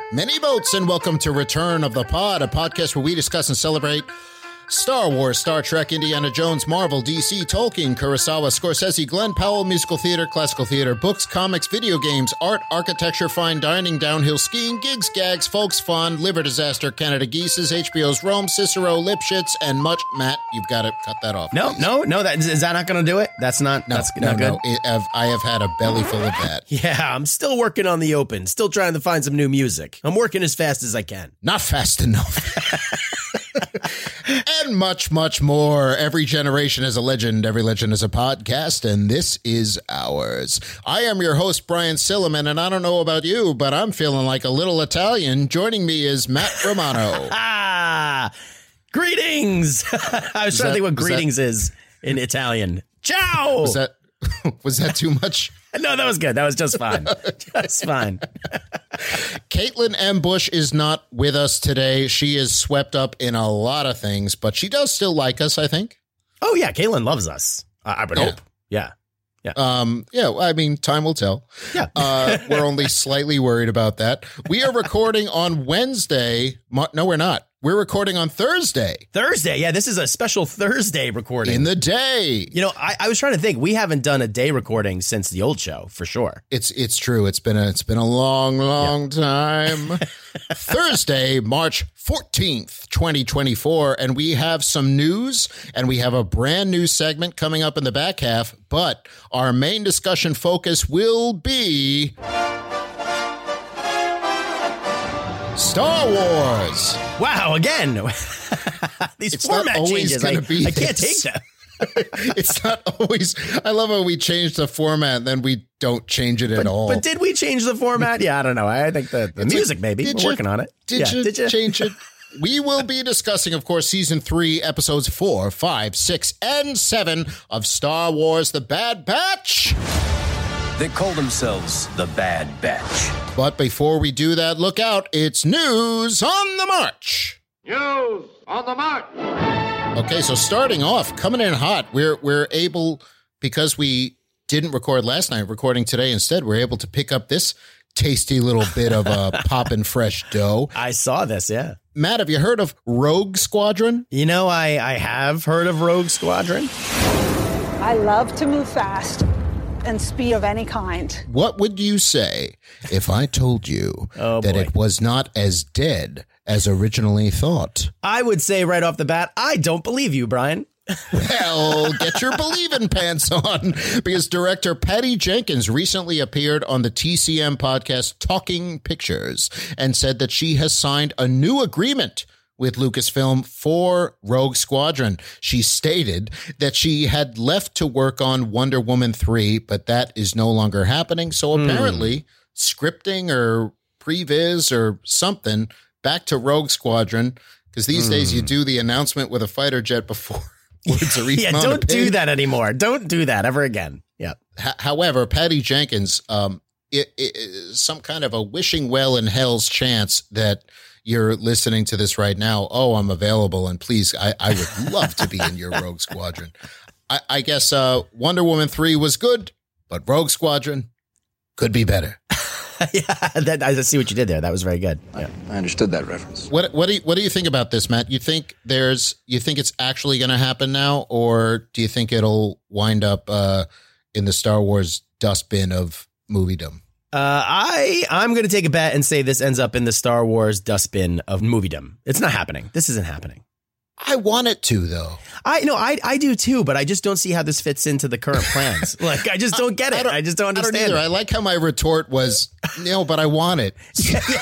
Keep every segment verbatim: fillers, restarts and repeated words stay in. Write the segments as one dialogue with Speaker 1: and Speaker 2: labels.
Speaker 1: Many votes, and welcome to Return of the Pod, a podcast where we discuss and celebrate Star Wars, Star Trek, Indiana Jones, Marvel, D C, Tolkien, Kurosawa, Scorsese, Glenn Powell, musical theater, classical theater, books, comics, video games, art, architecture, fine dining, downhill skiing, gigs, gags, folks fun, liver disaster, Canada Geeses, H B O's Rome, Cicero, Lipschitz, and much. Matt, you've got to cut that off.
Speaker 2: No,
Speaker 1: please.
Speaker 2: no, no. That is that not going to do it? That's not.
Speaker 1: No,
Speaker 2: that's
Speaker 1: no,
Speaker 2: not good.
Speaker 1: no. It, I've, I have had a belly full of that.
Speaker 2: Yeah, I'm still working on the open. Still trying to find some new music. I'm working as fast as I can.
Speaker 1: Not fast enough. And much, much more. Every generation is a legend. Every legend is a podcast, and this is ours. I am your host, Brian Silliman, and I don't know about you, but I'm feeling like a little Italian. Joining me is Matt Romano.
Speaker 2: Ah, greetings. I was, was trying that, to think what greetings that, is in Italian. Ciao.
Speaker 1: Was that was that too much?
Speaker 2: No, that was good. That was just fine. Just fine.
Speaker 1: Caitlin M. Bush is not with us today. She is swept up in a lot of things, but she does still like us, I think.
Speaker 2: Oh, yeah. Caitlin loves us. I, I would
Speaker 1: yeah.
Speaker 2: hope. Yeah.
Speaker 1: Yeah. Um, yeah. I mean, time will tell.
Speaker 2: Yeah.
Speaker 1: uh, we're only slightly worried about that. We are recording on Wednesday. No, we're not. We're recording on Thursday.
Speaker 2: Thursday. Yeah, this is a special Thursday recording.
Speaker 1: In the day.
Speaker 2: You know, I, I was trying to think. We haven't done a day recording since the old show, for sure.
Speaker 1: It's it's true. It's been a it's been a long, long yeah. time. Thursday, March fourteenth, twenty twenty-four, and we have some news, and we have a brand new segment coming up in the back half, but our main discussion focus will be Star Wars.
Speaker 2: Wow, again. These
Speaker 1: it's
Speaker 2: format
Speaker 1: not
Speaker 2: changes, I,
Speaker 1: be
Speaker 2: I can't
Speaker 1: this.
Speaker 2: take them.
Speaker 1: It's not always. I love how we change the format and then we don't change it
Speaker 2: but,
Speaker 1: at all.
Speaker 2: But did we change the format? Yeah, I don't know. I think the, the music, like, maybe. We're
Speaker 1: you,
Speaker 2: working on it.
Speaker 1: Did,
Speaker 2: yeah,
Speaker 1: you
Speaker 2: did you
Speaker 1: change it? We will be discussing, of course, season three, episodes four, five, six, and seven of Star Wars: The Bad Batch.
Speaker 3: They call themselves the Bad Batch.
Speaker 1: But before we do that, look out. It's News on the March.
Speaker 4: News on the March.
Speaker 1: Okay, so starting off, coming in hot, we're we're able, because we didn't record last night, recording today instead, we're able to pick up this tasty little bit of a poppin' fresh dough.
Speaker 2: I saw this, yeah.
Speaker 1: Matt, have you heard of Rogue Squadron?
Speaker 2: You know, I, I have heard of Rogue Squadron.
Speaker 5: I love to move fast and speed of any kind.
Speaker 1: What would you say if I told you
Speaker 2: oh,
Speaker 1: that
Speaker 2: boy.
Speaker 1: it was not as dead as originally thought?
Speaker 2: I would say right off the bat, I don't believe you, Brian.
Speaker 1: Well, get your believing pants on, because director Patty Jenkins recently appeared on the T C M podcast Talking Pictures and said that she has signed a new agreement with Lucasfilm for Rogue Squadron. She stated that she had left to work on Wonder Woman three, but that is no longer happening. So apparently mm. scripting or previs or something back to Rogue Squadron, because these mm. days you do the announcement with a fighter jet before.
Speaker 2: yeah, don't do that anymore. Don't do that ever again. Yeah.
Speaker 1: H- however, Patty Jenkins, um, it, it, it, some kind of a wishing well in hell's chance that you're listening to this right now. Oh, I'm available, and please, I, I would love to be in your Rogue Squadron. I, I guess uh, Wonder Woman three was good, but Rogue Squadron could be better.
Speaker 2: yeah, that, I see what you did there. That was very good. Yeah.
Speaker 3: I understood that reference.
Speaker 1: What what do you, what do you think about this, Matt? You think there's you think it's actually going to happen now, or do you think it'll wind up uh, in the Star Wars dustbin of moviedom?
Speaker 2: Uh, I I'm going to take a bet and say this ends up in the Star Wars dustbin of moviedom. It's not happening. This isn't happening.
Speaker 1: I want it to, though.
Speaker 2: I know I I do too, but I just don't see how this fits into the current plans. Like, I just don't get it. I, don't, I just don't understand.
Speaker 1: I don't either.
Speaker 2: It.
Speaker 1: I like how my retort was, no, but I want it.
Speaker 2: yeah, yeah.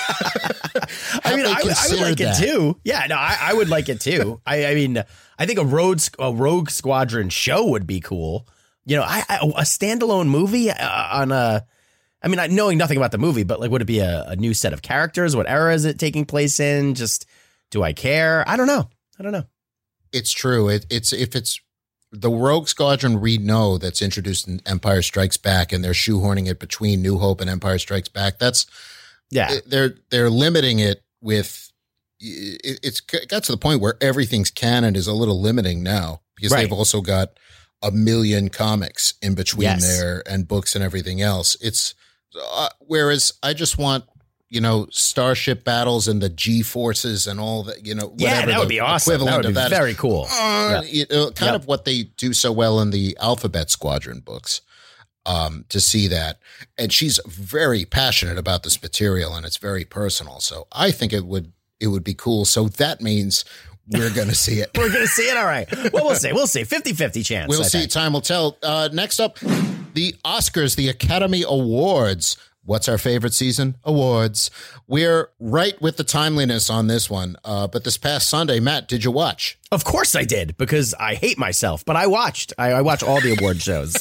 Speaker 2: I mean, I, I would like that. it too. Yeah, no, I, I would like it too. I, I mean, I think a road a Rogue Squadron show would be cool. You know, I, I a standalone movie uh, on a. I mean, knowing nothing about the movie, but like, would it be a, a new set of characters? What era is it taking place in? Just, do I care? I don't know. I don't know.
Speaker 1: It's true. It, it's if it's the Rogue Squadron we know that's introduced in Empire Strikes Back, and they're shoehorning it between New Hope and Empire Strikes Back. That's
Speaker 2: yeah.
Speaker 1: They're they're limiting it with. It, it's got to the point where everything's canon is a little limiting now, because right. they've also got a million comics in between yes. there and books and everything else. It's uh, whereas I just want, you know, starship battles and the G forces and all that, you know,
Speaker 2: yeah, that would be awesome. That would be
Speaker 1: that
Speaker 2: very
Speaker 1: is,
Speaker 2: cool.
Speaker 1: Uh,
Speaker 2: yeah.
Speaker 1: you know, kind
Speaker 2: yep.
Speaker 1: of what they do so well in the Alphabet Squadron books. Um, to see that. And she's very passionate about this material and it's very personal. So I think it would, it would be cool. So that means we're going to see it.
Speaker 2: We're going to see it. All right. Well, we'll see. We'll see. fifty-fifty chance.
Speaker 1: We'll
Speaker 2: I
Speaker 1: see.
Speaker 2: think.
Speaker 1: Time will tell. Uh, next up, the Oscars, the Academy Awards. What's our favorite season? Awards. We're right with the timeliness on this one. Uh, but this past Sunday, Matt, did you watch?
Speaker 2: Of course I did, because I hate myself, but I watched. I, I watch all the award shows.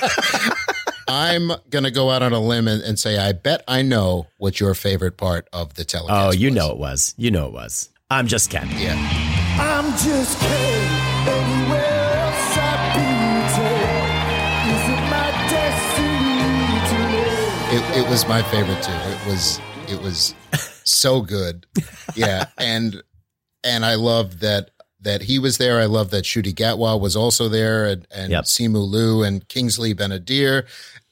Speaker 1: I'm going to go out on a limb and, and say, I bet I know what your favorite part of the telecast
Speaker 2: Oh, you
Speaker 1: was.
Speaker 2: know it was. You know it was. I'm just Ken.
Speaker 1: Yeah.
Speaker 6: I'm just Ken. Anywhere else I'd be. Is it my destiny to live?
Speaker 1: It, it was my favorite too. It was it was so good. Yeah, and and I loved that that he was there. I love that Ncuti Gatwa was also there, and, and
Speaker 2: Yep.
Speaker 1: Simu Liu and Kingsley Ben-Adir,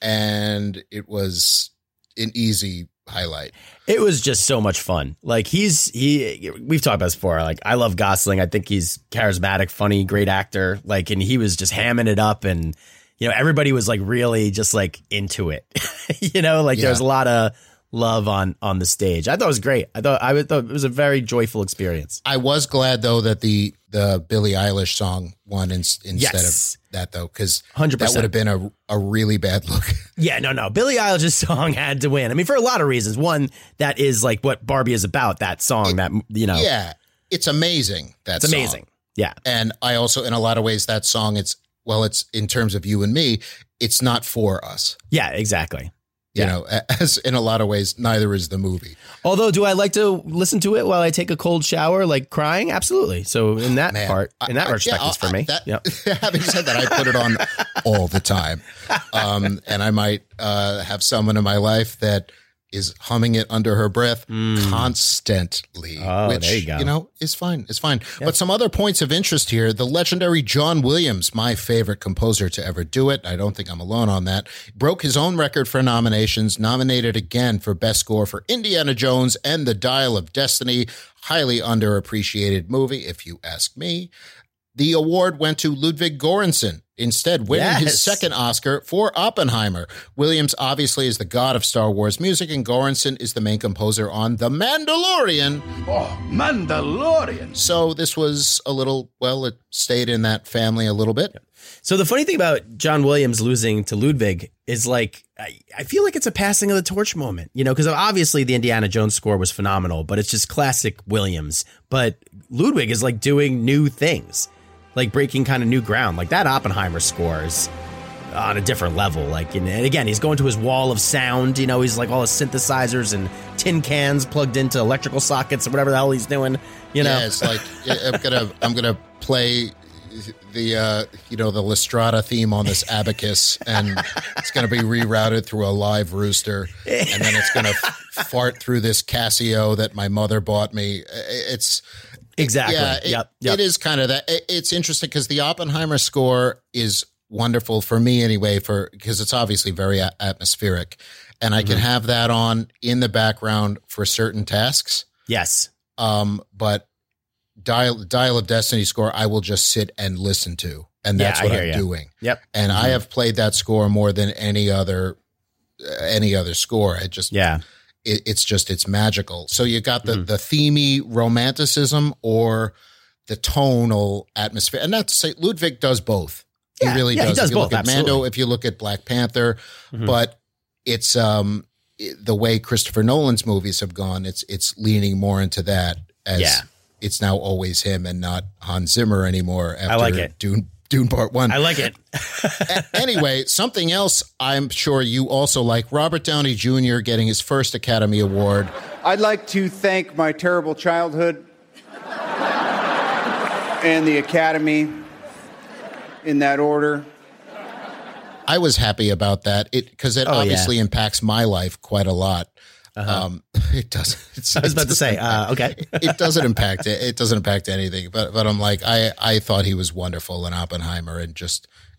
Speaker 1: and it was an easy highlight.
Speaker 2: It was just so much fun. Like he's he we've talked about this before. Like I love Gosling. I think he's charismatic, funny, great actor. Like and he was just hamming it up, and you know everybody was like really just like into it. you know, like
Speaker 1: Yeah.
Speaker 2: there was a lot of love on on the stage. I thought it was great. I thought I thought it was a very joyful experience.
Speaker 1: I was glad though that the the Billie Eilish song won in, instead
Speaker 2: Yes.
Speaker 1: of that though, because
Speaker 2: one hundred
Speaker 1: that
Speaker 2: percent.
Speaker 1: would have been a a really bad look.
Speaker 2: Yeah, no, no. Billie Eilish's song had to win. I mean, for a lot of reasons. One, that is like what Barbie is about. That song, that you know,
Speaker 1: Yeah, it's amazing. That
Speaker 2: it's
Speaker 1: song.
Speaker 2: amazing. Yeah,
Speaker 1: And I also, in a lot of ways, that song, it's, well, it's in terms of you and me, it's not for us.
Speaker 2: yeah, exactly.
Speaker 1: You
Speaker 2: Yeah.
Speaker 1: know, as in a lot of ways, neither is the movie.
Speaker 2: Although, do I like to listen to it while I take a cold shower, like crying? Absolutely. So in that
Speaker 1: Man,
Speaker 2: part, in that
Speaker 1: I-
Speaker 2: respect,
Speaker 1: yeah,
Speaker 2: it's for
Speaker 1: I-
Speaker 2: me.
Speaker 1: that-
Speaker 2: Yep.
Speaker 1: Having said that, I put it on all the time. Um, and I might uh, have someone in my life that is humming it under her breath constantly,
Speaker 2: Mm. Oh,
Speaker 1: which,
Speaker 2: there you go.
Speaker 1: know, is fine. It's fine. But some other points of interest here, the legendary John Williams, my favorite composer to ever do it. I don't think I'm alone on that. Broke his own record for nominations, nominated again for Best Score for Indiana Jones and The Dial of Destiny. Highly underappreciated movie, if you ask me. The award went to Ludwig Göransson, instead winning
Speaker 2: Yes.
Speaker 1: his second Oscar for Oppenheimer. Williams obviously is the god of Star Wars music, and Göransson is the main composer on The Mandalorian.
Speaker 4: Oh, Mandalorian.
Speaker 1: So this was a little, well, it stayed in that family a little bit.
Speaker 2: So the funny thing about John Williams losing to Ludwig is like, I, I feel like it's a passing of the torch moment, you know, because obviously the Indiana Jones score was phenomenal, but it's just classic Williams. But Ludwig is like doing new things, like breaking kind of new ground. Like that Oppenheimer score is on a different level. Like, and again, he's going to his wall of sound, you know, he's like all his synthesizers and tin cans plugged into electrical sockets or whatever the hell he's doing, you know?
Speaker 1: Yeah, it's like, I'm going to, I'm going to play the, uh, you know, the Lestrada theme on this abacus, and it's going to be rerouted through a live rooster, and then it's going to f- fart through this Casio that my mother bought me. It's,
Speaker 2: Exactly.
Speaker 1: Yeah, it,
Speaker 2: yep. Yep.
Speaker 1: it is kind of that. It, it's interesting because the Oppenheimer score is wonderful for me anyway, for because it's obviously very a- atmospheric, and I can
Speaker 2: Mm-hmm.
Speaker 1: have that on in the background for certain tasks.
Speaker 2: Yes.
Speaker 1: Um, but Dial Dial of Destiny score, I will just sit and listen to, and
Speaker 2: Yeah,
Speaker 1: that's
Speaker 2: I
Speaker 1: what
Speaker 2: hear
Speaker 1: I'm
Speaker 2: ya.
Speaker 1: doing.
Speaker 2: Yep.
Speaker 1: And
Speaker 2: Mm-hmm.
Speaker 1: I have played that score more than any other uh, any other score. I just
Speaker 2: Yeah.
Speaker 1: it, it's just it's magical. So you got the
Speaker 2: Mm-hmm.
Speaker 1: the themey romanticism or the tonal atmosphere, and that's say Ludwig does both.
Speaker 2: Yeah,
Speaker 1: he really
Speaker 2: yeah, he
Speaker 1: does.
Speaker 2: does
Speaker 1: if you
Speaker 2: both,
Speaker 1: look at Mando,
Speaker 2: absolutely.
Speaker 1: if you look at Black Panther,
Speaker 2: Mhm.
Speaker 1: but it's um it- the way Christopher Nolan's movies have gone. It's it's leaning more into that as
Speaker 2: Yeah.
Speaker 1: it's now always him and not Hans Zimmer anymore. After
Speaker 2: I like it.
Speaker 1: Dune Dune Part One.
Speaker 2: I like it.
Speaker 1: A- anyway, something else I'm sure you also like, Robert Downey Junior getting his first Academy Award.
Speaker 7: I'd like to thank my terrible childhood and the Academy in that order.
Speaker 1: I was happy about that it because it
Speaker 2: Oh, yeah.
Speaker 1: obviously impacts my life quite a lot. Um, it does. It's,
Speaker 2: I was about to say, uh, okay.
Speaker 1: it doesn't impact it. It doesn't impact anything. But but I'm like I I thought he was wonderful in Oppenheimer, and just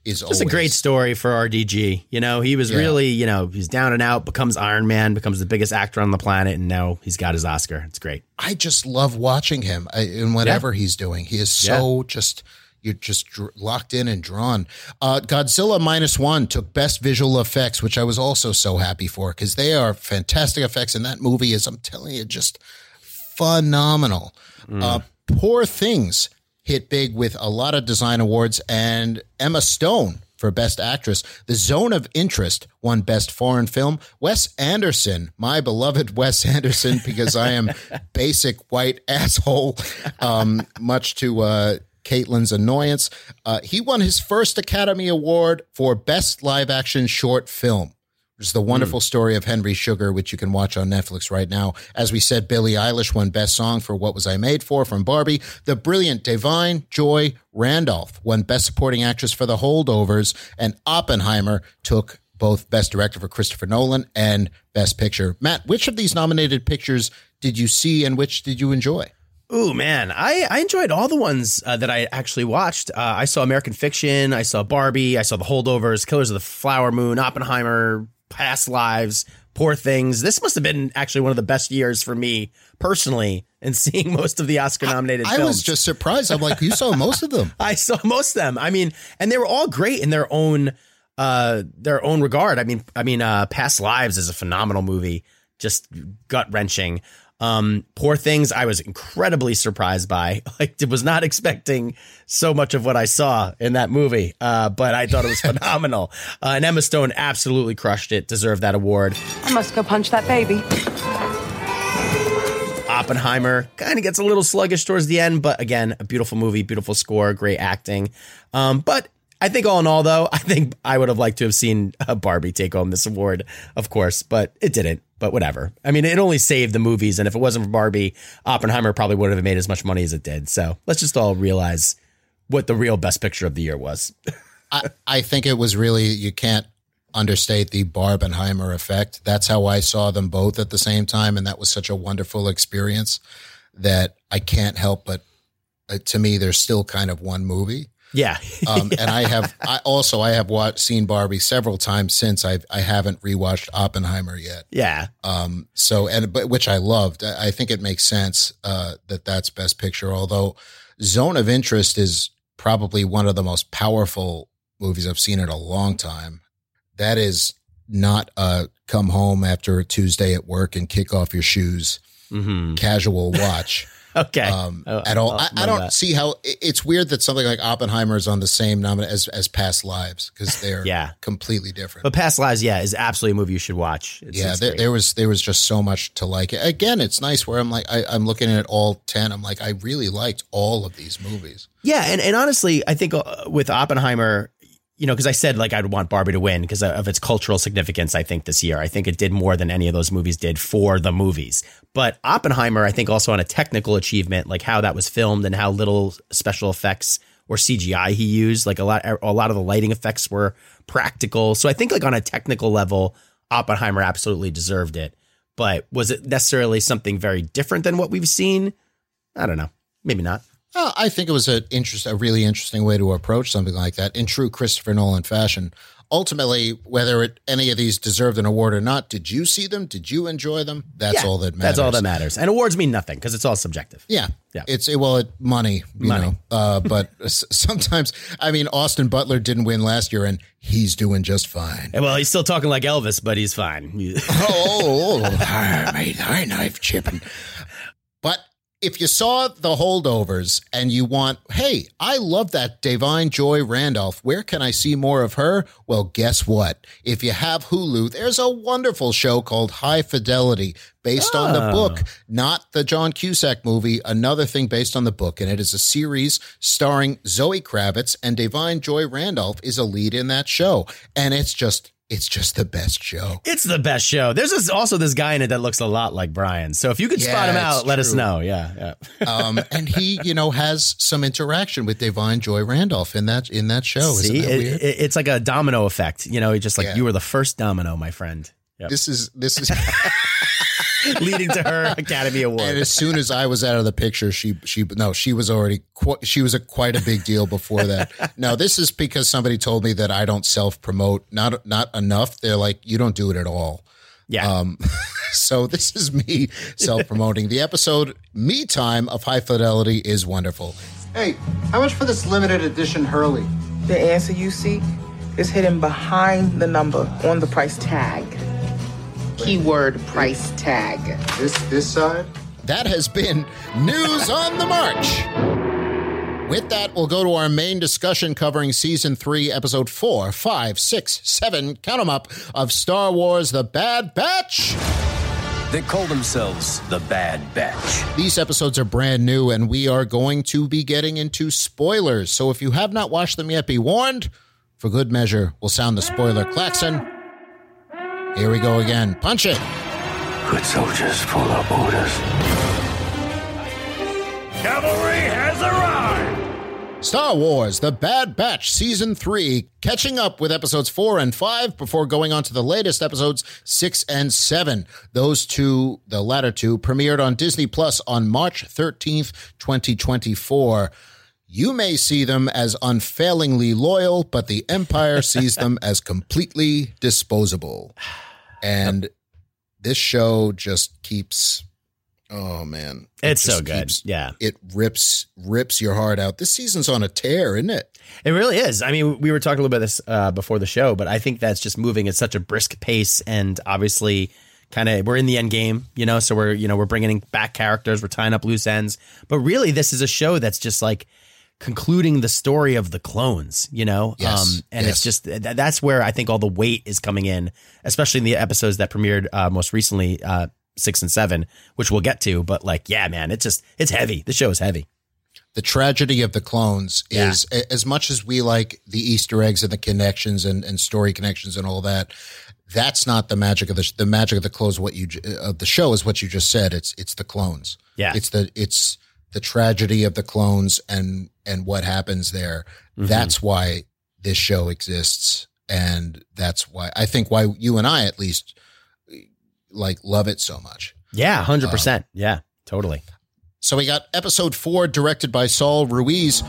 Speaker 1: is
Speaker 2: just
Speaker 1: always
Speaker 2: a great story for R D G. You know, he was
Speaker 1: Yeah.
Speaker 2: really, you know, he's down and out, becomes Iron Man, becomes the biggest actor on the planet, and now he's got his Oscar. It's great.
Speaker 1: I just love watching him I, in whatever he's doing. He is so just, you're just dr- locked in and drawn. Uh, Godzilla Minus One took Best Visual Effects, which I was also so happy for because they are fantastic effects. And that movie is, I'm telling you, just phenomenal.
Speaker 2: Mm.
Speaker 1: Uh, Poor Things hit big with a lot of design awards, and Emma Stone for Best Actress. The Zone of Interest won Best Foreign Film. Wes Anderson, my beloved Wes Anderson, because I am basic white asshole, um, much to uh, Caitlin's annoyance. Uh, he won his first Academy Award for Best Live Action Short Film, which is the wonderful mm. story of Henry Sugar, which you can watch on Netflix right now. As we said, Billie Eilish won Best Song for What Was I Made For from Barbie. The brilliant Da'Vine Joy Randolph won Best Supporting Actress for The Holdovers, and Oppenheimer took both Best Director for Christopher Nolan and Best Picture. Matt, which of these nominated pictures did you see and which did you enjoy?
Speaker 2: Ooh, man, I, I enjoyed all the ones uh, that I actually watched. Uh, I saw American Fiction, I saw Barbie, I saw The Holdovers, Killers of the Flower Moon, Oppenheimer, Past Lives, Poor Things. This must have been actually one of the best years for me personally in seeing most of the Oscar-nominated
Speaker 1: I, I
Speaker 2: films.
Speaker 1: was just surprised. I'm like, you saw most of them.
Speaker 2: I saw most of them. I mean, and they were all great in their own uh, their own regard. I mean, I mean, uh, Past Lives is a phenomenal movie, just gut-wrenching. Um, Poor Things, I was incredibly surprised by. Like, was not expecting so much of what I saw in that movie, uh, but I thought it was phenomenal. Uh, and Emma Stone absolutely crushed it, deserved that award.
Speaker 5: I must go punch that baby.
Speaker 2: Oppenheimer kind of gets a little sluggish towards the end, but again, a beautiful movie, beautiful score, great acting. Um, but I think all in all, though, I think I would have liked to have seen uh, Barbie take home this award, of course, but it didn't. But whatever. I mean, it only saved the movies. And if it wasn't for Barbie, Oppenheimer probably wouldn't have made as much money as it did. So let's just all realize what the real best picture of the year was.
Speaker 1: I, I think it was really, you can't understate the Barbenheimer effect. That's how I saw them both at the same time. And that was such a wonderful experience that I can't help but, uh, to me, there's still kind of one movie.
Speaker 2: Yeah.
Speaker 1: um,
Speaker 2: yeah.
Speaker 1: And I have, I also, I have watched, seen Barbie several times since. I I haven't rewatched Oppenheimer yet.
Speaker 2: Yeah.
Speaker 1: Um. So, and, but, which I loved. I, I think it makes sense, uh, that that's Best Picture, although Zone of Interest is probably one of the most powerful movies I've seen in a long time. That is not a come home after a Tuesday at work and kick off your shoes,
Speaker 2: mm-hmm.
Speaker 1: casual watch.
Speaker 2: Okay.
Speaker 1: Um,
Speaker 2: oh,
Speaker 1: at all. I, I don't
Speaker 2: that.
Speaker 1: see how it's weird that something like Oppenheimer is on the same nominee as, as Past Lives, because they're
Speaker 2: yeah.
Speaker 1: completely different.
Speaker 2: But Past Lives, yeah, is absolutely a movie you should watch. It's,
Speaker 1: yeah,
Speaker 2: it's
Speaker 1: there, there was there was just so much to like. Again, it's nice where I'm like, I, I'm looking at all ten. I'm like, I really liked all of these movies.
Speaker 2: Yeah. And, and honestly, I think uh, with Oppenheimer, you know, because I said like I'd want Barbie to win because of its cultural significance, I think this year. I think it did more than any of those movies did for the movies. But Oppenheimer, I think also on a technical achievement, like how that was filmed and how little special effects or C G I he used, like a lot, a lot of the lighting effects were practical. So I think like on a technical level, Oppenheimer absolutely deserved it. But was it necessarily something very different than what we've seen? I don't know. Maybe not.
Speaker 1: Uh, I think it was an interest, a really interesting way to approach something like that in true Christopher Nolan fashion. Ultimately, whether it, any of these deserved an award or not, did you see them? Did you enjoy them? That's
Speaker 2: yeah,
Speaker 1: all that matters.
Speaker 2: That's all that matters. And awards mean nothing because it's all subjective.
Speaker 1: Yeah.
Speaker 2: Yeah.
Speaker 1: It's well, it money, you
Speaker 2: Money.
Speaker 1: know, uh, but s- sometimes, I mean, Austin Butler didn't win last year and he's doing just fine.
Speaker 2: Well, he's still talking like Elvis, but he's fine.
Speaker 1: oh, oh, I, I knife chipping. But if you saw The Holdovers and you want, hey, I love that Da'Vine Joy Randolph. Where can I see more of her? Well, guess what? If you have Hulu, there's a wonderful show called High Fidelity based oh. on the book, not the John Cusack movie, another thing based on the book. And it is a series starring Zoe Kravitz, and Da'Vine Joy Randolph is a lead in that show. And it's just It's just the best show.
Speaker 2: It's the best show. There's this, also this guy in it that looks a lot like Brian. So if you could
Speaker 1: yeah,
Speaker 2: spot him out, let
Speaker 1: true.
Speaker 2: us know. Yeah, yeah.
Speaker 1: um, and he, you know, has some interaction with Da'Vine Joy Randolph in that in that show.
Speaker 2: See,
Speaker 1: Isn't that
Speaker 2: it,
Speaker 1: weird?
Speaker 2: It, it's like a domino effect. You know, just like
Speaker 1: Yeah.
Speaker 2: you were the first domino, my friend. Yep.
Speaker 1: This is this is
Speaker 2: leading to her Academy Award.
Speaker 1: And as soon as I was out of the picture, she she no, she was already qu- she was a quite a big deal before that. Now this is because somebody told me that I don't self promote, not not enough. They're like, you don't do it at all.
Speaker 2: Yeah.
Speaker 1: Um, so this is me self promoting. The episode Me Time of High Fidelity is wonderful.
Speaker 8: Hey, how much for this limited edition Hurley?
Speaker 9: The answer you seek is hidden behind the number on the price tag. Keyword price tag.
Speaker 8: This this side?
Speaker 1: That has been News on the March. With that, we'll go to our main discussion covering Season three, Episode four, five, six, seven, count 'em up, of Star Wars The Bad Batch.
Speaker 3: They call themselves The Bad Batch.
Speaker 1: These episodes are brand new, and we are going to be getting into spoilers. So if you have not watched them yet, be warned. For good measure, we'll sound the spoiler klaxon. Here we go again. Punch it.
Speaker 4: Good soldiers follow orders. Cavalry has arrived!
Speaker 1: Star Wars The Bad Batch Season three, catching up with episodes four and five before going on to the latest episodes six and seven. Those two, the latter two, premiered on Disney Plus on March thirteenth, twenty twenty-four. You may see them as unfailingly loyal, but the Empire sees them as completely disposable. And this show just keeps... Oh man, it
Speaker 2: it's so good.
Speaker 1: Keeps,
Speaker 2: yeah,
Speaker 1: it rips rips your heart out. This season's on a tear, isn't it?
Speaker 2: It really is. I mean, we were talking a little bit about this uh, before the show, but I think that's just moving at such a brisk pace, and obviously, kind of we're in the end game, you know. So we're you know we're bringing back characters, we're tying up loose ends, but really, this is a show that's just like concluding the story of the clones, you know.
Speaker 1: Yes,
Speaker 2: um, and
Speaker 1: yes.
Speaker 2: it's just that's where I think all the weight is coming in, especially in the episodes that premiered uh, most recently. Uh, six and seven, which we'll get to, but like, yeah, man, it's just, it's heavy. The show is heavy.
Speaker 1: The tragedy of the clones is yeah. as much as we like the Easter eggs and the connections and, and story connections and all that. That's not the magic of the, the magic of the clones. What you, of the show is what you just said. It's, it's the clones.
Speaker 2: Yeah.
Speaker 1: It's the, it's the tragedy of the clones and, and what happens there. Mm-hmm. That's why this show exists. And that's why I think why you and I, at least, like love it so much.
Speaker 2: Yeah, one hundred percent. Um, yeah, totally.
Speaker 1: So we got episode four, directed by Saul Ruiz.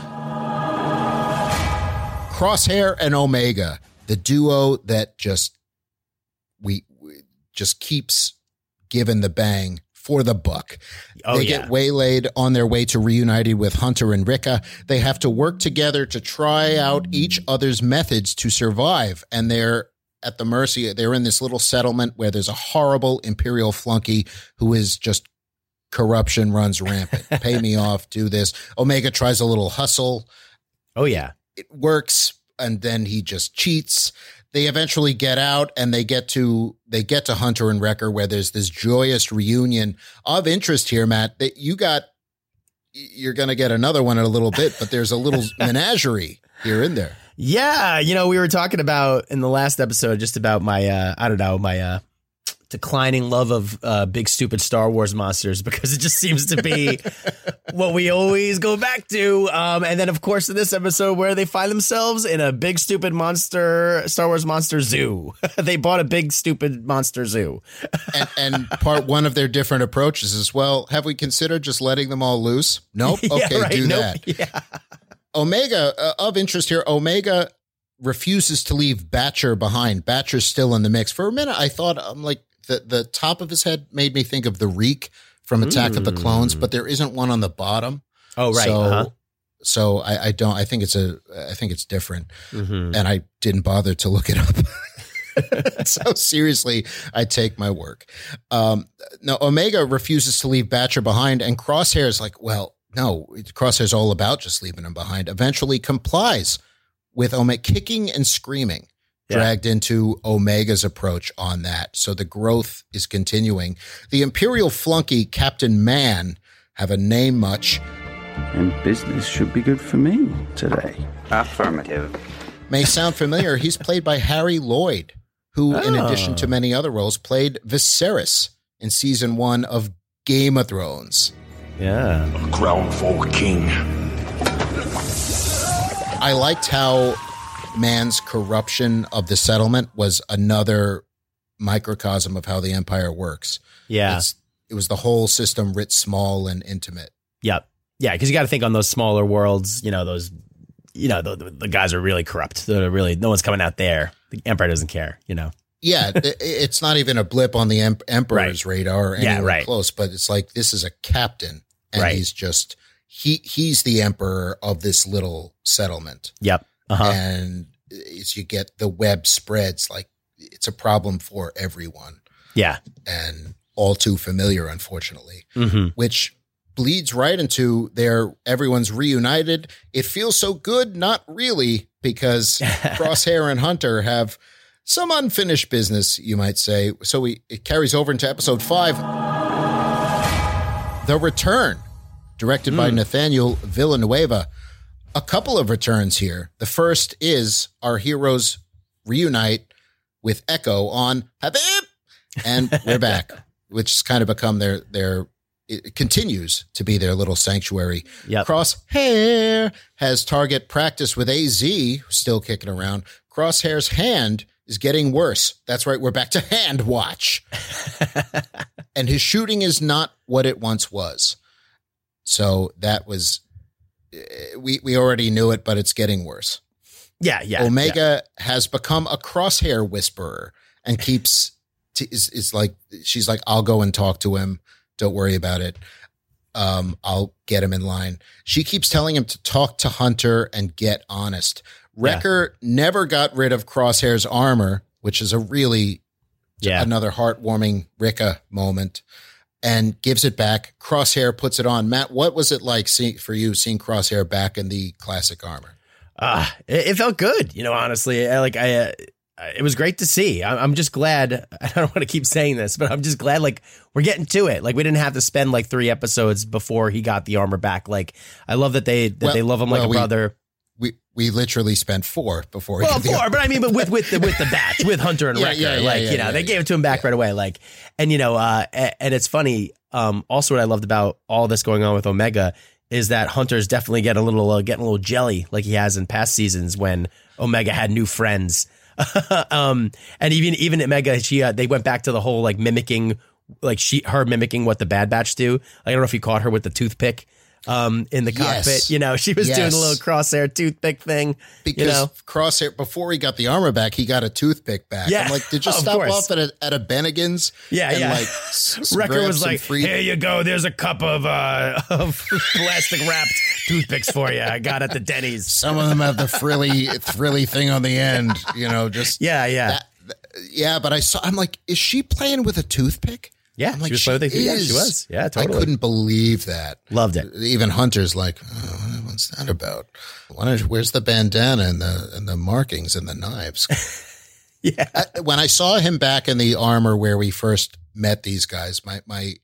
Speaker 1: Crosshair and Omega, the duo that just we, we just keeps giving the bang for the buck.
Speaker 2: Oh,
Speaker 1: they
Speaker 2: yeah.
Speaker 1: get waylaid on their way to reuniting with Hunter and Rika. They have to work together to try out each other's methods to survive, and they're at the mercy. They're in this little settlement where there's a horrible Imperial flunky who is just corruption runs rampant. Pay me off, do this. Omega tries a little hustle.
Speaker 2: Oh, yeah.
Speaker 1: It works, and then he just cheats. They eventually get out, and they get to they get to Hunter and Wrecker, where there's this joyous reunion of interest here, Matt. That you got, you're going to get another one in a little bit, but there's a little menagerie here in there.
Speaker 2: Yeah, you know, we were talking about in the last episode just about my, uh, I don't know, my uh, declining love of uh, big, stupid Star Wars monsters, because it just seems to be what we always go back to. Um, and then, of course, in this episode where they find themselves in a big, stupid monster, Star Wars monster zoo. They bought a big, stupid monster zoo.
Speaker 1: and, and part one of their different approaches is, well, have we considered just letting them all loose? Nope. Okay,
Speaker 2: yeah, right.
Speaker 1: do
Speaker 2: nope.
Speaker 1: that.
Speaker 2: Yeah.
Speaker 1: Omega, uh, of interest here, Omega refuses to leave Batcher behind. Batcher's still in the mix. For a minute, I thought, I'm like, the, the top of his head made me think of the Reek from Attack mm. of the Clones, but there isn't one on the bottom.
Speaker 2: Oh, right.
Speaker 1: So,
Speaker 2: uh-huh.
Speaker 1: so I, I don't, I think it's a, I think it's different.
Speaker 2: Mm-hmm.
Speaker 1: And I didn't bother to look it up. So seriously, I take my work. Um, no, Omega refuses to leave Batcher behind, and Crosshair is like, well, no, Crosshair's all about just leaving him behind. Eventually complies with Omega, kicking and screaming, yeah. dragged into Omega's approach on that. So the growth is continuing. The Imperial flunky, Captain Man, have a name much.
Speaker 4: And business should be good for me today.
Speaker 7: Affirmative.
Speaker 1: May sound familiar. He's played by Harry Lloyd, who, oh. in addition to many other roles, played Viserys in season one of Game of Thrones.
Speaker 2: Yeah.
Speaker 4: A crown for a king.
Speaker 1: I liked how Man's corruption of the settlement was another microcosm of how the Empire works.
Speaker 2: Yeah.
Speaker 1: It's, it was the whole system writ small and intimate.
Speaker 2: Yep. Yeah, because you got to think on those smaller worlds, you know, those, you know, the, the guys are really corrupt. They're really, no one's coming out there. The Empire doesn't care, you know.
Speaker 1: Yeah, it's not even a blip on the em- Emperor's right. radar or anywhere
Speaker 2: yeah, right.
Speaker 1: close, but it's like this is a captain, and
Speaker 2: right.
Speaker 1: he's just he he's the emperor of this little settlement.
Speaker 2: Yep. Uh-huh.
Speaker 1: And as you get the web spreads, like it's a problem for everyone.
Speaker 2: Yeah,
Speaker 1: and all too familiar, unfortunately,
Speaker 2: mm-hmm.
Speaker 1: which bleeds right into their everyone's reunited. It feels so good, not really, because Crosshair and Hunter have some unfinished business, you might say. So we it carries over into episode five, The Return, directed mm. by Nathaniel Villanueva. A couple of returns here. The first is our heroes reunite with Echo on Habib, and we're back, which has kind of become their their. It continues to be their little sanctuary.
Speaker 2: Yep.
Speaker 1: Crosshair has target practice with A Z, still kicking around. Crosshair's hand is getting worse. That's right. We're back to hand watch. And his shooting is not what it once was. So that was, we, we already knew it, but it's getting worse.
Speaker 2: Yeah. Yeah.
Speaker 1: Omega
Speaker 2: yeah.
Speaker 1: has become a Crosshair whisperer and keeps, t- is, is like, she's like, I'll go and talk to him. Don't worry about it. Um, I'll get him in line. She keeps telling him to talk to Hunter and get honest. Wrecker yeah. never got rid of Crosshair's armor, which is a really yeah. another heartwarming Ricka moment, and gives it back. Crosshair puts it on. Matt, what was it like see, for you seeing Crosshair back in the classic armor?
Speaker 2: Uh, it, it felt good. You know, honestly, I, like I, uh, it was great to see. I, I'm just glad. I don't want to keep saying this, but I'm just glad like we're getting to it. Like we didn't have to spend like three episodes before he got the armor back. Like I love that they that well, they love him like well, a brother.
Speaker 1: We, we we literally spent four before.
Speaker 2: Well,
Speaker 1: he
Speaker 2: four, but I mean, but with with the with the bats with Hunter and
Speaker 1: yeah,
Speaker 2: Wrecker,
Speaker 1: yeah, yeah,
Speaker 2: like
Speaker 1: yeah,
Speaker 2: you know,
Speaker 1: yeah,
Speaker 2: they
Speaker 1: yeah,
Speaker 2: gave it to him back
Speaker 1: yeah.
Speaker 2: right away. Like, and you know, uh, and, and it's funny. Um, also, what I loved about all this going on with Omega is that Hunter's definitely getting a little uh, getting a little jelly, like he has in past seasons when Omega had new friends. um, and even even Omega, she uh, they went back to the whole like mimicking, like she her mimicking what the Bad Batch do. I don't know if you caught her with the toothpick. Um, in the
Speaker 1: yes.
Speaker 2: cockpit, you know, she was
Speaker 1: yes.
Speaker 2: doing a little Crosshair toothpick thing.
Speaker 1: Because
Speaker 2: you know?
Speaker 1: Crosshair, before he got the armor back, he got a toothpick back.
Speaker 2: Yeah.
Speaker 1: I'm like, did you
Speaker 2: Oh, of
Speaker 1: stop
Speaker 2: course.
Speaker 1: off at a, at a Bennigan's?
Speaker 2: Yeah,
Speaker 1: and
Speaker 2: yeah.
Speaker 1: Like, s-
Speaker 2: Wrecker
Speaker 1: grab
Speaker 2: was
Speaker 1: some
Speaker 2: like,
Speaker 1: free-
Speaker 2: here you go. There's a cup of uh of plastic wrapped toothpicks for you. I got at the Denny's.
Speaker 1: Some of them have the frilly, thrilly thing on the end, you know, just.
Speaker 2: Yeah, yeah.
Speaker 1: That, th- yeah, but I saw, I'm like, is she playing with a toothpick?
Speaker 2: Yeah,
Speaker 1: I'm like,
Speaker 2: she was playing with it. Yeah, she was. Yeah, totally.
Speaker 1: I couldn't believe that.
Speaker 2: Loved it.
Speaker 1: Even Hunter's like, oh, what's that about? Why don't you, where's the bandana and the and the markings and the knives?
Speaker 2: yeah.
Speaker 1: I, when I saw him back in the armor where we first met these guys, my my,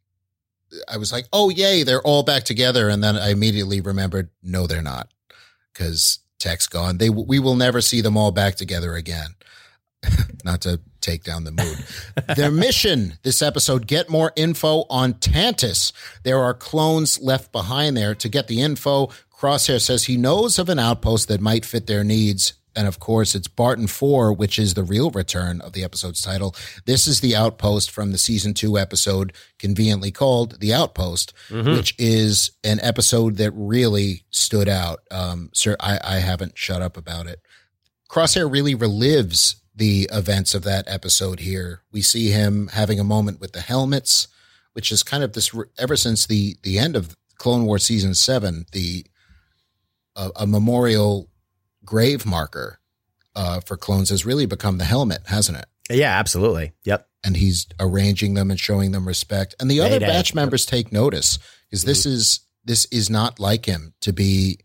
Speaker 1: I was like, oh yay, they're all back together, and then I immediately remembered, no, they're not, because Tech's gone. They we will never see them all back together again. Not to take down the mood. Their mission this episode, get more info on Tantus. There are clones left behind there. To get the info, Crosshair says he knows of an outpost that might fit their needs. And of course, it's Barton four, which is the real return of the episode's title. This is the outpost from the season two episode, conveniently called The Outpost, mm-hmm. which is an episode that really stood out. Um, sir, I, I haven't shut up about it. Crosshair really relives the events of that episode here. We see him having a moment with the helmets, which is kind of this ever since the, the end of Clone Wars season seven, the, uh, a memorial grave marker, uh, for clones has really become the helmet, hasn't it?
Speaker 2: Yeah, absolutely. Yep.
Speaker 1: And he's arranging them and showing them respect. And the other
Speaker 2: Day-Day.
Speaker 1: batch members take notice because this mm-hmm. is, this is not like him to be,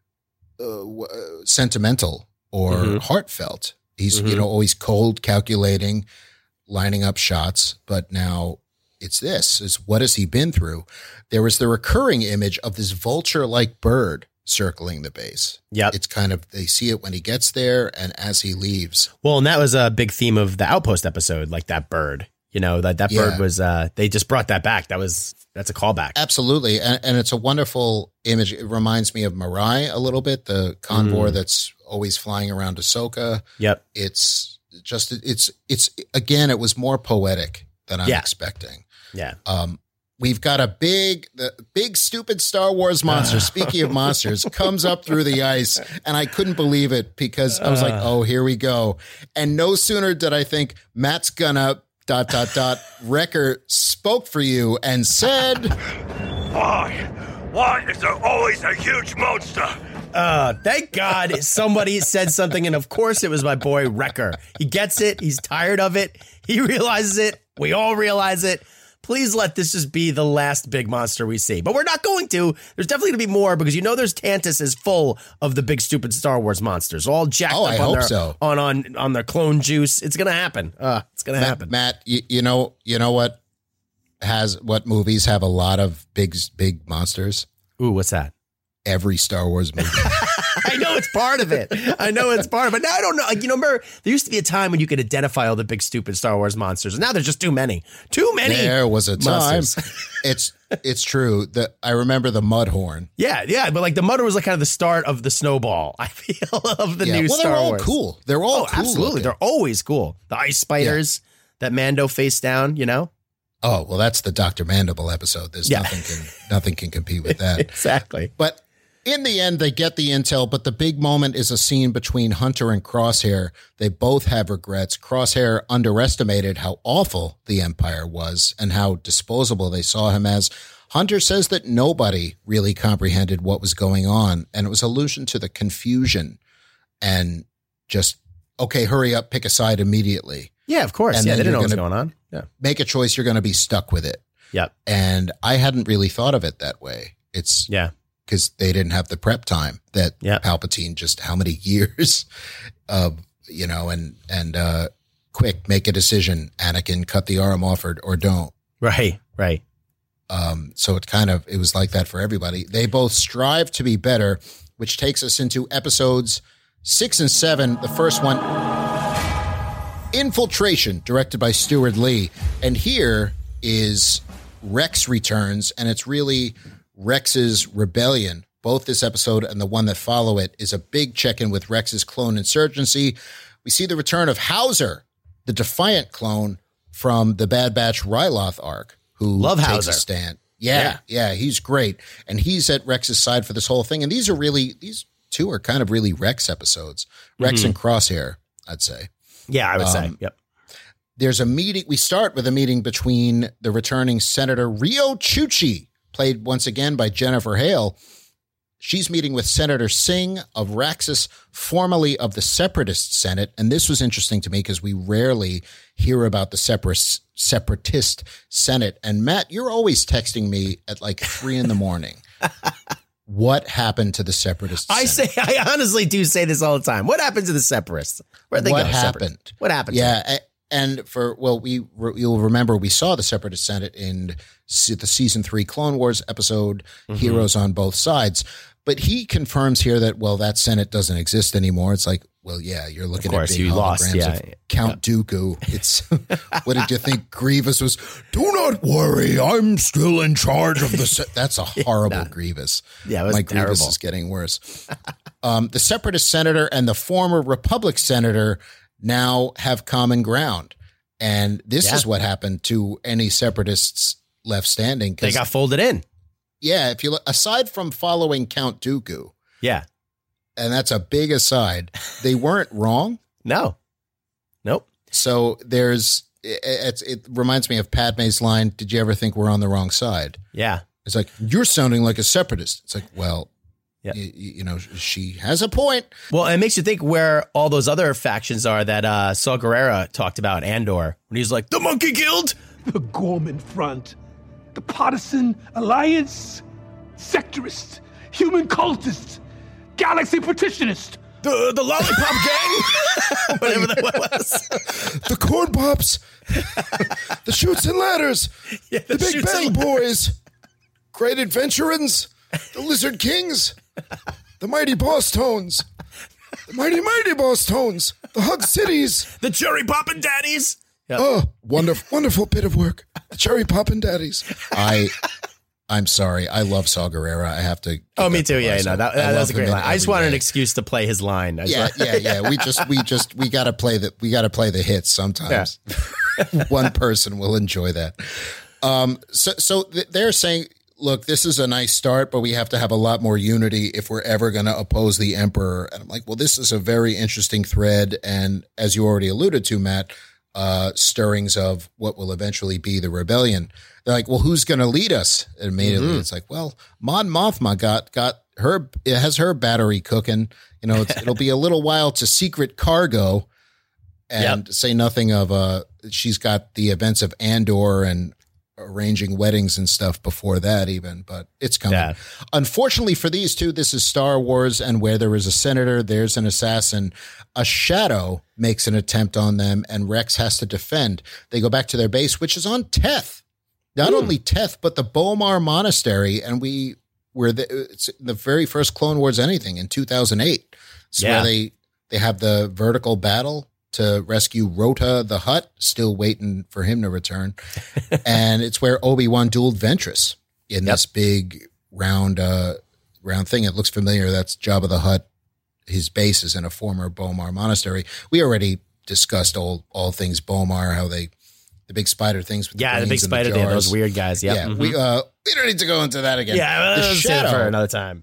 Speaker 1: uh, w- sentimental or mm-hmm. heartfelt. He's, mm-hmm. you know, always cold, calculating, lining up shots. But now it's this, is what has he been through? There was the recurring image of this vulture-like bird circling the base.
Speaker 2: Yep.
Speaker 1: It's kind of, they see it when he gets there and as he leaves.
Speaker 2: Well, and that was a big theme of the Outpost episode, like that bird. You know, that, that
Speaker 1: Yeah.
Speaker 2: bird was, uh, they just brought that back. That was, that's a callback.
Speaker 1: Absolutely. And, and it's a wonderful image. It reminds me of Mirai a little bit, the convoy
Speaker 2: Mm.
Speaker 1: that's always flying around Ahsoka.
Speaker 2: Yep.
Speaker 1: It's just, it's, it's, again, it was more poetic than I'm
Speaker 2: Yeah.
Speaker 1: expecting.
Speaker 2: Yeah.
Speaker 1: Um, we've got a big, the big, stupid Star Wars monster. Speaking of monsters, comes up through the ice, and I couldn't believe it because I was like, "Oh, here we go!" And no sooner did I think Matt's gonna dot dot dot. Wrecker spoke for you and said,
Speaker 10: "Why? Why is there always a huge monster?"
Speaker 2: Uh, thank God somebody said something, and of course it was my boy Wrecker. He gets it. He's tired of it. He realizes it. We all realize it. Please let this just be the last big monster we see. But we're not going to. There's definitely going to be more because you know there's Tantus is full of the big stupid Star Wars monsters, all jacked
Speaker 1: oh,
Speaker 2: up
Speaker 1: I
Speaker 2: on,
Speaker 1: hope
Speaker 2: their,
Speaker 1: so.
Speaker 2: on on on their clone juice. It's going to happen. Uh, it's going to happen.
Speaker 1: Matt, you, you know, you know what has what movies have a lot of big big monsters?
Speaker 2: Ooh, what's that?
Speaker 1: Every Star Wars movie.
Speaker 2: I know it's part of it. I know it's part of it. Now I don't know. Like, you know, remember, there used to be a time when you could identify all the big, stupid Star Wars monsters. And now there's just too many. Too many.
Speaker 1: There was a time.
Speaker 2: Monsters.
Speaker 1: it's it's true. The, I remember the Mudhorn.
Speaker 2: Yeah, yeah. But like the Mudhorn was like kind of the start of the snowball, I feel, of the
Speaker 1: yeah.
Speaker 2: new
Speaker 1: well,
Speaker 2: Star
Speaker 1: they're all
Speaker 2: Wars.
Speaker 1: cool. They're all
Speaker 2: oh,
Speaker 1: cool.
Speaker 2: Absolutely.
Speaker 1: Looking.
Speaker 2: They're always cool. The ice spiders yeah. that Mando faced down, you know?
Speaker 1: Oh, well, that's the Doctor Mandible episode. There's
Speaker 2: yeah.
Speaker 1: nothing can nothing can compete with that.
Speaker 2: Exactly.
Speaker 1: But in the end, they get the intel, but the big moment is a scene between Hunter and Crosshair. They both have regrets. Crosshair underestimated how awful the Empire was and how disposable they saw him as. Hunter says that nobody really comprehended what was going on, and it was allusion to the confusion and just, okay, hurry up, pick a side immediately.
Speaker 2: Yeah, of course.
Speaker 1: And
Speaker 2: yeah, they didn't know what's
Speaker 1: gonna
Speaker 2: going on. Yeah.
Speaker 1: Make a choice, you're going to be stuck with it.
Speaker 2: Yep.
Speaker 1: And I hadn't really thought of it that way. It's
Speaker 2: yeah.
Speaker 1: because they didn't have the prep time that
Speaker 2: yep.
Speaker 1: Palpatine, just how many years of, you know, and, and, uh, quick, make a decision. Anakin, cut the arm off or, or don't.
Speaker 2: Right. Right.
Speaker 1: Um, so it kind of, it was like that for everybody. They both strive to be better, which takes us into episodes six and seven. The first one, Infiltration, directed by Stuart Lee. And here is Rex returns, and it's really Rex's rebellion. Both this episode and the one that follow it is a big check-in with Rex's clone insurgency. We see the return of Hauser, the Defiant clone from the Bad Batch Ryloth arc, who
Speaker 2: Love
Speaker 1: takes
Speaker 2: Hauser.
Speaker 1: a stand. Yeah, yeah, yeah, he's great. And he's at Rex's side for this whole thing. And these are really, these two are kind of really Rex episodes. Rex mm-hmm. and Crosshair, I'd say.
Speaker 2: Yeah, I would um, say. Yep.
Speaker 1: There's a meeting. We start with a meeting between the returning Senator Rio Chuchi, played once again by Jennifer Hale. She's meeting with Senator Singh of Raxus, formerly of the Separatist Senate. And this was interesting to me because we rarely hear about the separatist, separatist Senate. And Matt, you're always texting me at like three in the morning. What happened to the Separatist
Speaker 2: I
Speaker 1: Senate?
Speaker 2: say, I honestly do say this all the time. What happened to the Separatists? Where'd they
Speaker 1: what
Speaker 2: go?
Speaker 1: happened?
Speaker 2: Separatists? What happened?
Speaker 1: Yeah.
Speaker 2: To them?
Speaker 1: And for, well, we, you'll remember we saw the Separatist Senate in the season three Clone Wars episode, mm-hmm. Heroes on Both Sides. But he confirms here that, well, that Senate doesn't exist anymore. It's like, well, yeah, you're looking
Speaker 2: course,
Speaker 1: at big
Speaker 2: you
Speaker 1: holograms
Speaker 2: lost, yeah.
Speaker 1: of Count yeah. Dooku. It's, what did you think Grievous was? Do not worry, I'm still in charge of the Senate. That's a horrible yeah, Grievous.
Speaker 2: Yeah, it was
Speaker 1: My
Speaker 2: terrible.
Speaker 1: Grievous is getting worse. um, the Separatist senator and the former Republic senator now have common ground. And this
Speaker 2: yeah.
Speaker 1: is what happened to any Separatists left standing.
Speaker 2: They got folded in.
Speaker 1: Yeah, if you look, aside from following Count Dooku,
Speaker 2: yeah,
Speaker 1: and that's a big aside, they weren't wrong.
Speaker 2: No, nope.
Speaker 1: So there's, it, it's, it reminds me of Padme's line, "Did you ever think we're on the wrong side?"
Speaker 2: Yeah,
Speaker 1: it's like, you're sounding like a separatist. It's like, well,
Speaker 2: yeah.
Speaker 1: you, you know, she has a point.
Speaker 2: Well, it makes you think where all those other factions are that uh, Saw Gerrera talked about Andor when he's like, the Monkey Guild,
Speaker 11: the Gorman Front, the Partisan Alliance, Sectorists, Human Cultists, Galaxy Petitionists,
Speaker 2: the the Lollipop Gang, whatever that was,
Speaker 1: the Corn Pops, the Chutes and Ladders,
Speaker 2: yeah, the,
Speaker 1: the Big Bang Boys, Great Adventurins, the Lizard Kings, the Mighty Boss Tones, the Mighty Mighty Boss Tones, the Hug Cities,
Speaker 2: the Cherry Poppin' Daddies.
Speaker 1: Yep. Oh, wonderful, wonderful bit of work. The Cherry Poppin' Daddies. I, I'm sorry. I love Saw Gerrera. I have to.
Speaker 2: Oh, me too. Yeah, no, that, that was a great line. I just wanted
Speaker 1: day.
Speaker 2: an excuse to play his line.
Speaker 1: Yeah, yeah, yeah. We just, we just, we got to play the, we got to play the hits sometimes. Yeah. One person will enjoy that. Um, so, so they're saying, look, this is a nice start, but we have to have a lot more unity if we're ever going to oppose the emperor. And I'm like, well, this is a very interesting thread. And as you already alluded to, Matt, uh, stirrings of what will eventually be the rebellion. They're like, well, who's going to lead us? And immediately mm-hmm. it's like, well, Mon Mothma got, got her, it has her battery cooking. You know, it's, it'll be a little while to Secret Cargo, and yep. say nothing of, uh, she's got the events of Andor and arranging weddings and stuff before that even, but it's coming. Yeah. Unfortunately for these two, this is Star Wars, and where there is a senator, there's an assassin. A shadow makes an attempt on them, and Rex has to defend. They go back to their base, which is on Teth. Not mm. only Teth, but the Bomar Monastery, and we were the, it's the very first Clone Wars anything in two thousand eight. It's yeah. where they, they have the vertical battle to rescue Rota the Hutt, still waiting for him to return. And it's where Obi-Wan dueled Ventress in yep. this big round uh, round thing. It looks familiar. That's Jabba the Hutt. His base is in a former Bomar monastery. We already discussed all all things Bomar, how they, the big spider things. With
Speaker 2: yeah,
Speaker 1: the,
Speaker 2: the big spider,
Speaker 1: the
Speaker 2: they those weird guys. Yep.
Speaker 1: Yeah,
Speaker 2: mm-hmm.
Speaker 1: we uh, we don't need to go into that again.
Speaker 2: Yeah, well,
Speaker 1: the shadow
Speaker 2: for another time.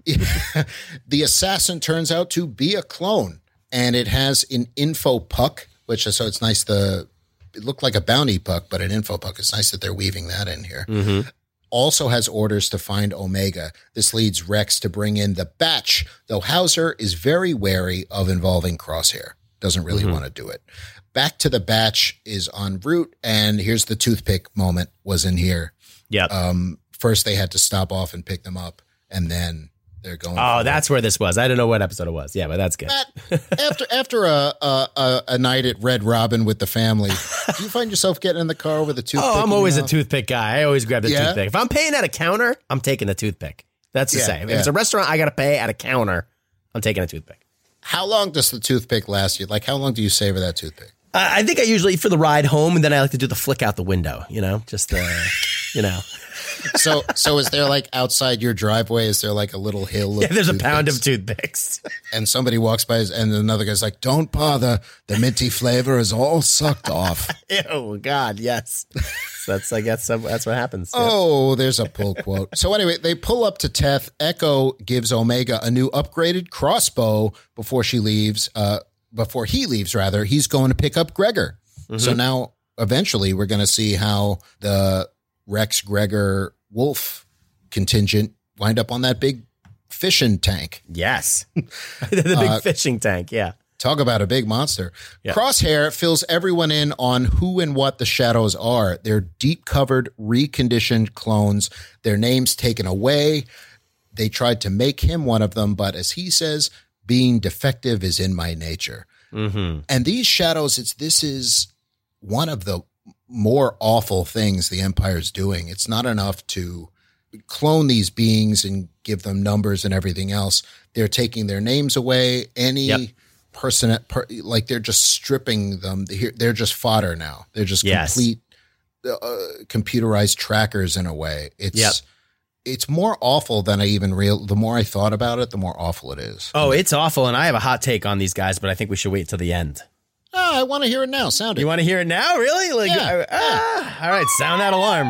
Speaker 1: The assassin turns out to be a clone. And it has an info puck, which is, so it's nice. The it looked like a bounty puck, but an info puck. It's nice that they're weaving that in here.
Speaker 2: Mm-hmm.
Speaker 1: Also has orders to find Omega. This leads Rex to bring in the Batch, though Hauser is very wary of involving Crosshair. Doesn't really mm-hmm. want to do it. Back to the Batch is en route, and here's the toothpick moment was in here.
Speaker 2: Yeah.
Speaker 1: Um, first they had to stop off and pick them up, and then they're going.
Speaker 2: Oh, that's where this was. I don't know what episode it was. Yeah, but that's good.
Speaker 1: Matt, after after a, a a night at Red Robin with the family, do you find yourself getting in the car with a toothpick?
Speaker 2: Oh, I'm always a toothpick guy. I always grab the yeah? toothpick. If I'm paying at a counter, I'm taking the toothpick. That's the yeah, same. If yeah. it's a restaurant, I got to pay at a counter. I'm taking a toothpick.
Speaker 1: How long does the toothpick last you? Like, how long do you savor that toothpick?
Speaker 2: Uh, I think I usually for the ride home, and then I like to do the flick out the window. You know, just uh, you know.
Speaker 1: So, so is there like outside your driveway? Is there like a little hill? Of
Speaker 2: yeah, there's
Speaker 1: toothpicks?
Speaker 2: a pound of toothpicks.
Speaker 1: And somebody walks by, and another guy's like, "Don't bother. The minty flavor is all sucked off."
Speaker 2: Oh God, yes. So that's I guess that's what happens.
Speaker 1: Oh, yep. There's a pull quote. So anyway, they pull up to Teth. Echo gives Omega a new upgraded crossbow before she leaves. Uh, before he leaves, rather, he's going to pick up Gregor. Mm-hmm. So now, eventually, we're going to see how the Rex, Gregor, Wolf contingent wind up on that big fishing tank.
Speaker 2: Yes. The big uh, fishing tank. Yeah.
Speaker 1: Talk about a big monster. Yeah. Crosshair fills everyone in on who and what the Shadows are. They're deep covered, reconditioned clones. Their names taken away. They tried to make him one of them, but as he says, being defective is in my nature.
Speaker 2: Mm-hmm.
Speaker 1: And these Shadows, it's this is one of the more awful things the Empire's doing. It's not enough to clone these beings and give them numbers and everything else. They're taking their names away. Any yep. person, per, like they're just stripping them. They're just fodder now. They're just yes. complete uh, computerized trackers in a way. It's
Speaker 2: yep.
Speaker 1: it's more awful than I even real. The more I thought about it, the more awful it is.
Speaker 2: Oh, it's awful. And I have a hot take on these guys, but I think we should wait till the end.
Speaker 1: Oh, I want to hear it now. Sound it.
Speaker 2: You want to hear it now? Really? Like,
Speaker 1: yeah,
Speaker 2: uh, ah, all right. Sound that alarm.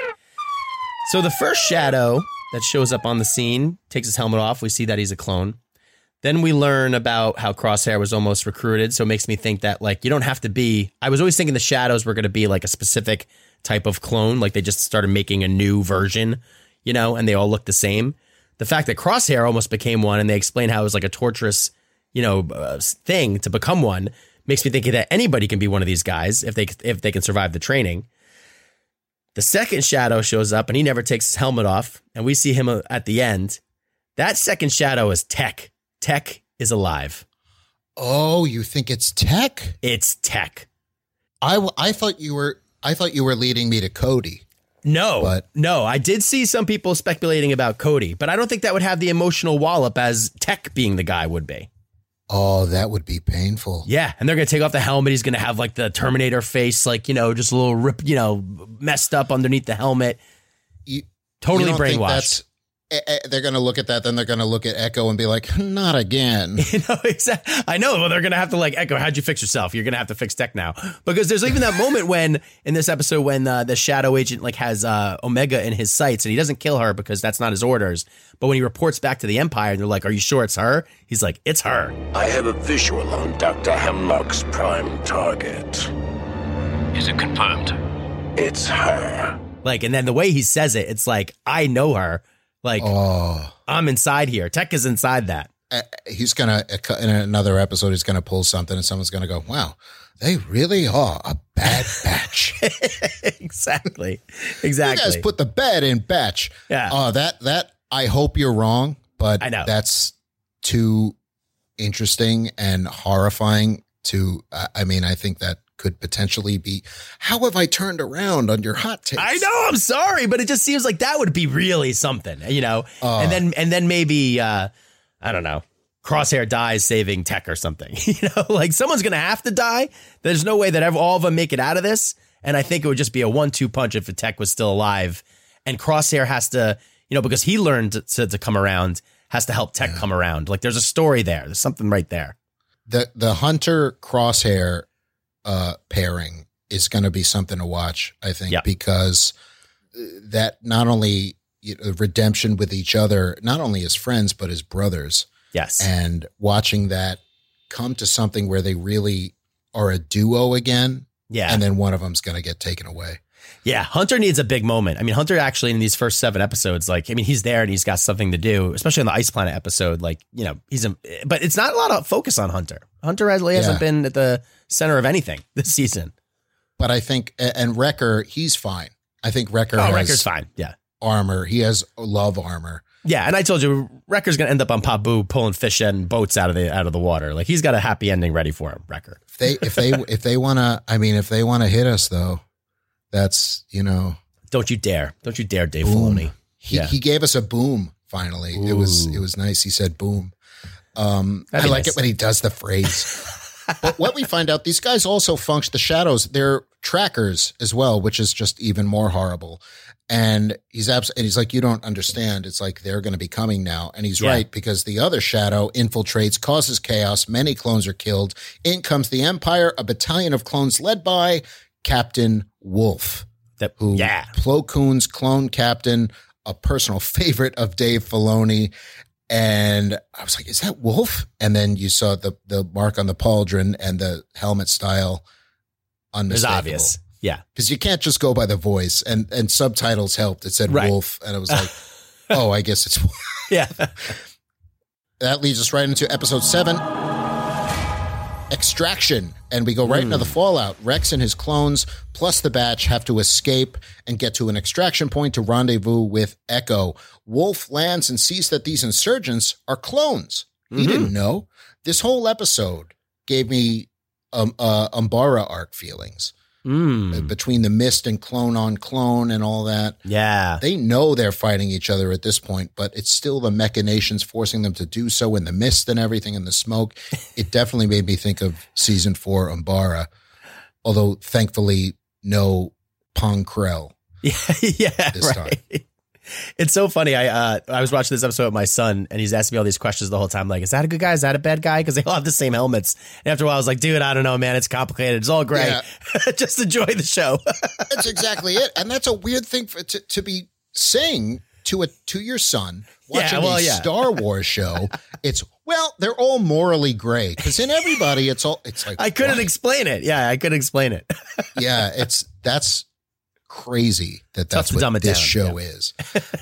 Speaker 2: So the first Shadow that shows up on the scene takes his helmet off. We see that he's a clone. Then we learn about how Crosshair was almost recruited. So it makes me think that, like, you don't have to be. I was always thinking the Shadows were going to be like a specific type of clone. Like they just started making a new version, you know, and they all look the same. The fact that Crosshair almost became one, and they explain how it was like a torturous, you know, uh, thing to become one, makes me think that anybody can be one of these guys if they if they can survive the training. The second Shadow shows up, and he never takes his helmet off, and we see him at the end. That second Shadow is Tech. Tech is alive.
Speaker 1: Oh, you think it's Tech?
Speaker 2: It's Tech.
Speaker 1: I, I thought you were I thought you were leading me to Cody.
Speaker 2: No,
Speaker 1: but
Speaker 2: no, I did see some people speculating about Cody, but I don't think that would have the emotional wallop as Tech being the guy would be.
Speaker 1: Oh, that would be painful.
Speaker 2: Yeah, and they're going to take off the helmet. He's going to have like the Terminator face, like, you know, just a little rip, you know, messed up underneath the helmet.
Speaker 1: You,
Speaker 2: totally
Speaker 1: you don't
Speaker 2: brainwashed.
Speaker 1: Think that's they're going to look at that, then they're going to look at Echo and be like, not again.
Speaker 2: You know, exactly. I know. Well, they're going to have to like, Echo, how'd you fix yourself? You're going to have to fix Tech now. Because there's even that moment when, in this episode, when uh, the shadow agent like has uh, Omega in his sights and he doesn't kill her because that's not his orders. But when he reports back to the Empire and they're like, are you sure it's her? He's like, it's her.
Speaker 12: I have a visual on Doctor Hemlock's prime target.
Speaker 3: Is it confirmed?
Speaker 12: It's her.
Speaker 2: Like, and then the way he says it, it's like, I know her. Like, oh. I'm inside here. Tech is inside that.
Speaker 1: Uh, he's going to, in another episode, he's going to pull something and someone's going to go, wow, they really are a bad batch.
Speaker 2: Exactly. Exactly.
Speaker 1: You guys put the bad in batch.
Speaker 2: Yeah.
Speaker 1: Oh, uh, that, that, I hope you're wrong, but
Speaker 2: I know.
Speaker 1: That's too interesting and horrifying to, uh, I mean, I think that could potentially be, how have I turned around on your hot takes?
Speaker 2: I know, I'm sorry, but it just seems like that would be really something, you know? Uh, and then and then maybe, uh, I don't know, Crosshair dies saving Tech or something. You know, like someone's going to have to die. There's no way that ever, all of them make it out of this. And I think it would just be a one two punch if the Tech was still alive. And Crosshair has to, you know, because he learned to, to, to come around, has to help Tech yeah. come around. Like there's a story there. There's something right there.
Speaker 1: The, the Hunter Crosshair Uh, pairing is going to be something to watch, I think,
Speaker 2: yep.
Speaker 1: because that not only you know, redemption with each other, not only as friends, but as brothers.
Speaker 2: Yes.
Speaker 1: And watching that come to something where they really are a duo again.
Speaker 2: Yeah.
Speaker 1: And then one of them's going to get taken away.
Speaker 2: Yeah. Hunter needs a big moment. I mean, Hunter actually in these first seven episodes, like, I mean, he's there and he's got something to do, especially on the Ice Planet episode. Like, you know, he's a, but it's not a lot of focus on Hunter. Hunter really yeah. hasn't been at the center of anything this season.
Speaker 1: But I think, and Wrecker, he's fine. I think Wrecker
Speaker 2: oh,
Speaker 1: has
Speaker 2: Wrecker's fine. Yeah.
Speaker 1: armor. He has love armor.
Speaker 2: Yeah. And I told you, Wrecker's going to end up on Pabu pulling fish and boats out of the, out of the water. Like he's got a happy ending ready for him, Wrecker.
Speaker 1: If they, if they, if they want to, I mean, if they want to hit us though, that's, you know.
Speaker 2: Don't you dare. Don't you dare, Dave
Speaker 1: boom.
Speaker 2: Filoni.
Speaker 1: He, yeah. he gave us a boom finally. Ooh. It was, it was nice. He said boom. Um, I like nice. it when he does the phrase. But what we find out, these guys also function, the shadows, they're trackers as well, which is just even more horrible. And he's abs- and he's like, you don't understand. It's like they're going to be coming now. And he's yeah. right, because the other shadow infiltrates, causes chaos. Many clones are killed. In comes the Empire, a battalion of clones led by Captain Wolf,
Speaker 2: that,
Speaker 1: who
Speaker 2: yeah.
Speaker 1: Plo Koon's clone captain, a personal favorite of Dave Filoni. And I was like, is that Wolf? And then you saw the the mark on the pauldron and the helmet style. Unmistakable.
Speaker 2: It's obvious. Yeah.
Speaker 1: Because you can't just go by the voice, and, and subtitles helped. It said
Speaker 2: right.
Speaker 1: Wolf. And I was like, oh, I guess it's Wolf.
Speaker 2: Yeah.
Speaker 1: That leads us right into episode seven, Extraction. And we go right mm. into the fallout. Rex and his clones, plus the batch, have to escape and get to an extraction point to rendezvous with Echo. Wolf lands and sees that these insurgents are clones. He mm-hmm. didn't know. This whole episode gave me um, uh, Umbara arc feelings.
Speaker 2: Mm.
Speaker 1: Between the mist and clone on clone and all that.
Speaker 2: Yeah.
Speaker 1: They know they're fighting each other at this point, but it's still the machinations forcing them to do so in the mist and everything and the smoke. It definitely made me think of season four Umbara, although thankfully no Pong Krell.
Speaker 2: Yeah, yeah,
Speaker 1: this
Speaker 2: right.
Speaker 1: time.
Speaker 2: It's so funny. I uh, I was watching this episode with my son, and he's asking me all these questions the whole time. Like, is that a good guy? Is that a bad guy? Because they all have the same helmets. And after a while, I was like, dude, I don't know, man. It's complicated. It's all gray. Yeah. Just enjoy the show.
Speaker 1: That's exactly it. And that's a weird thing for, to, to be saying to a to your son watching
Speaker 2: yeah, well,
Speaker 1: a
Speaker 2: yeah.
Speaker 1: Star Wars show. It's, well, they're all morally gray. Because in everybody, it's all, it's like.
Speaker 2: I couldn't
Speaker 1: what?
Speaker 2: explain it. Yeah, I couldn't explain it.
Speaker 1: Yeah, it's, that's. Crazy that that's what this down, show yeah. is.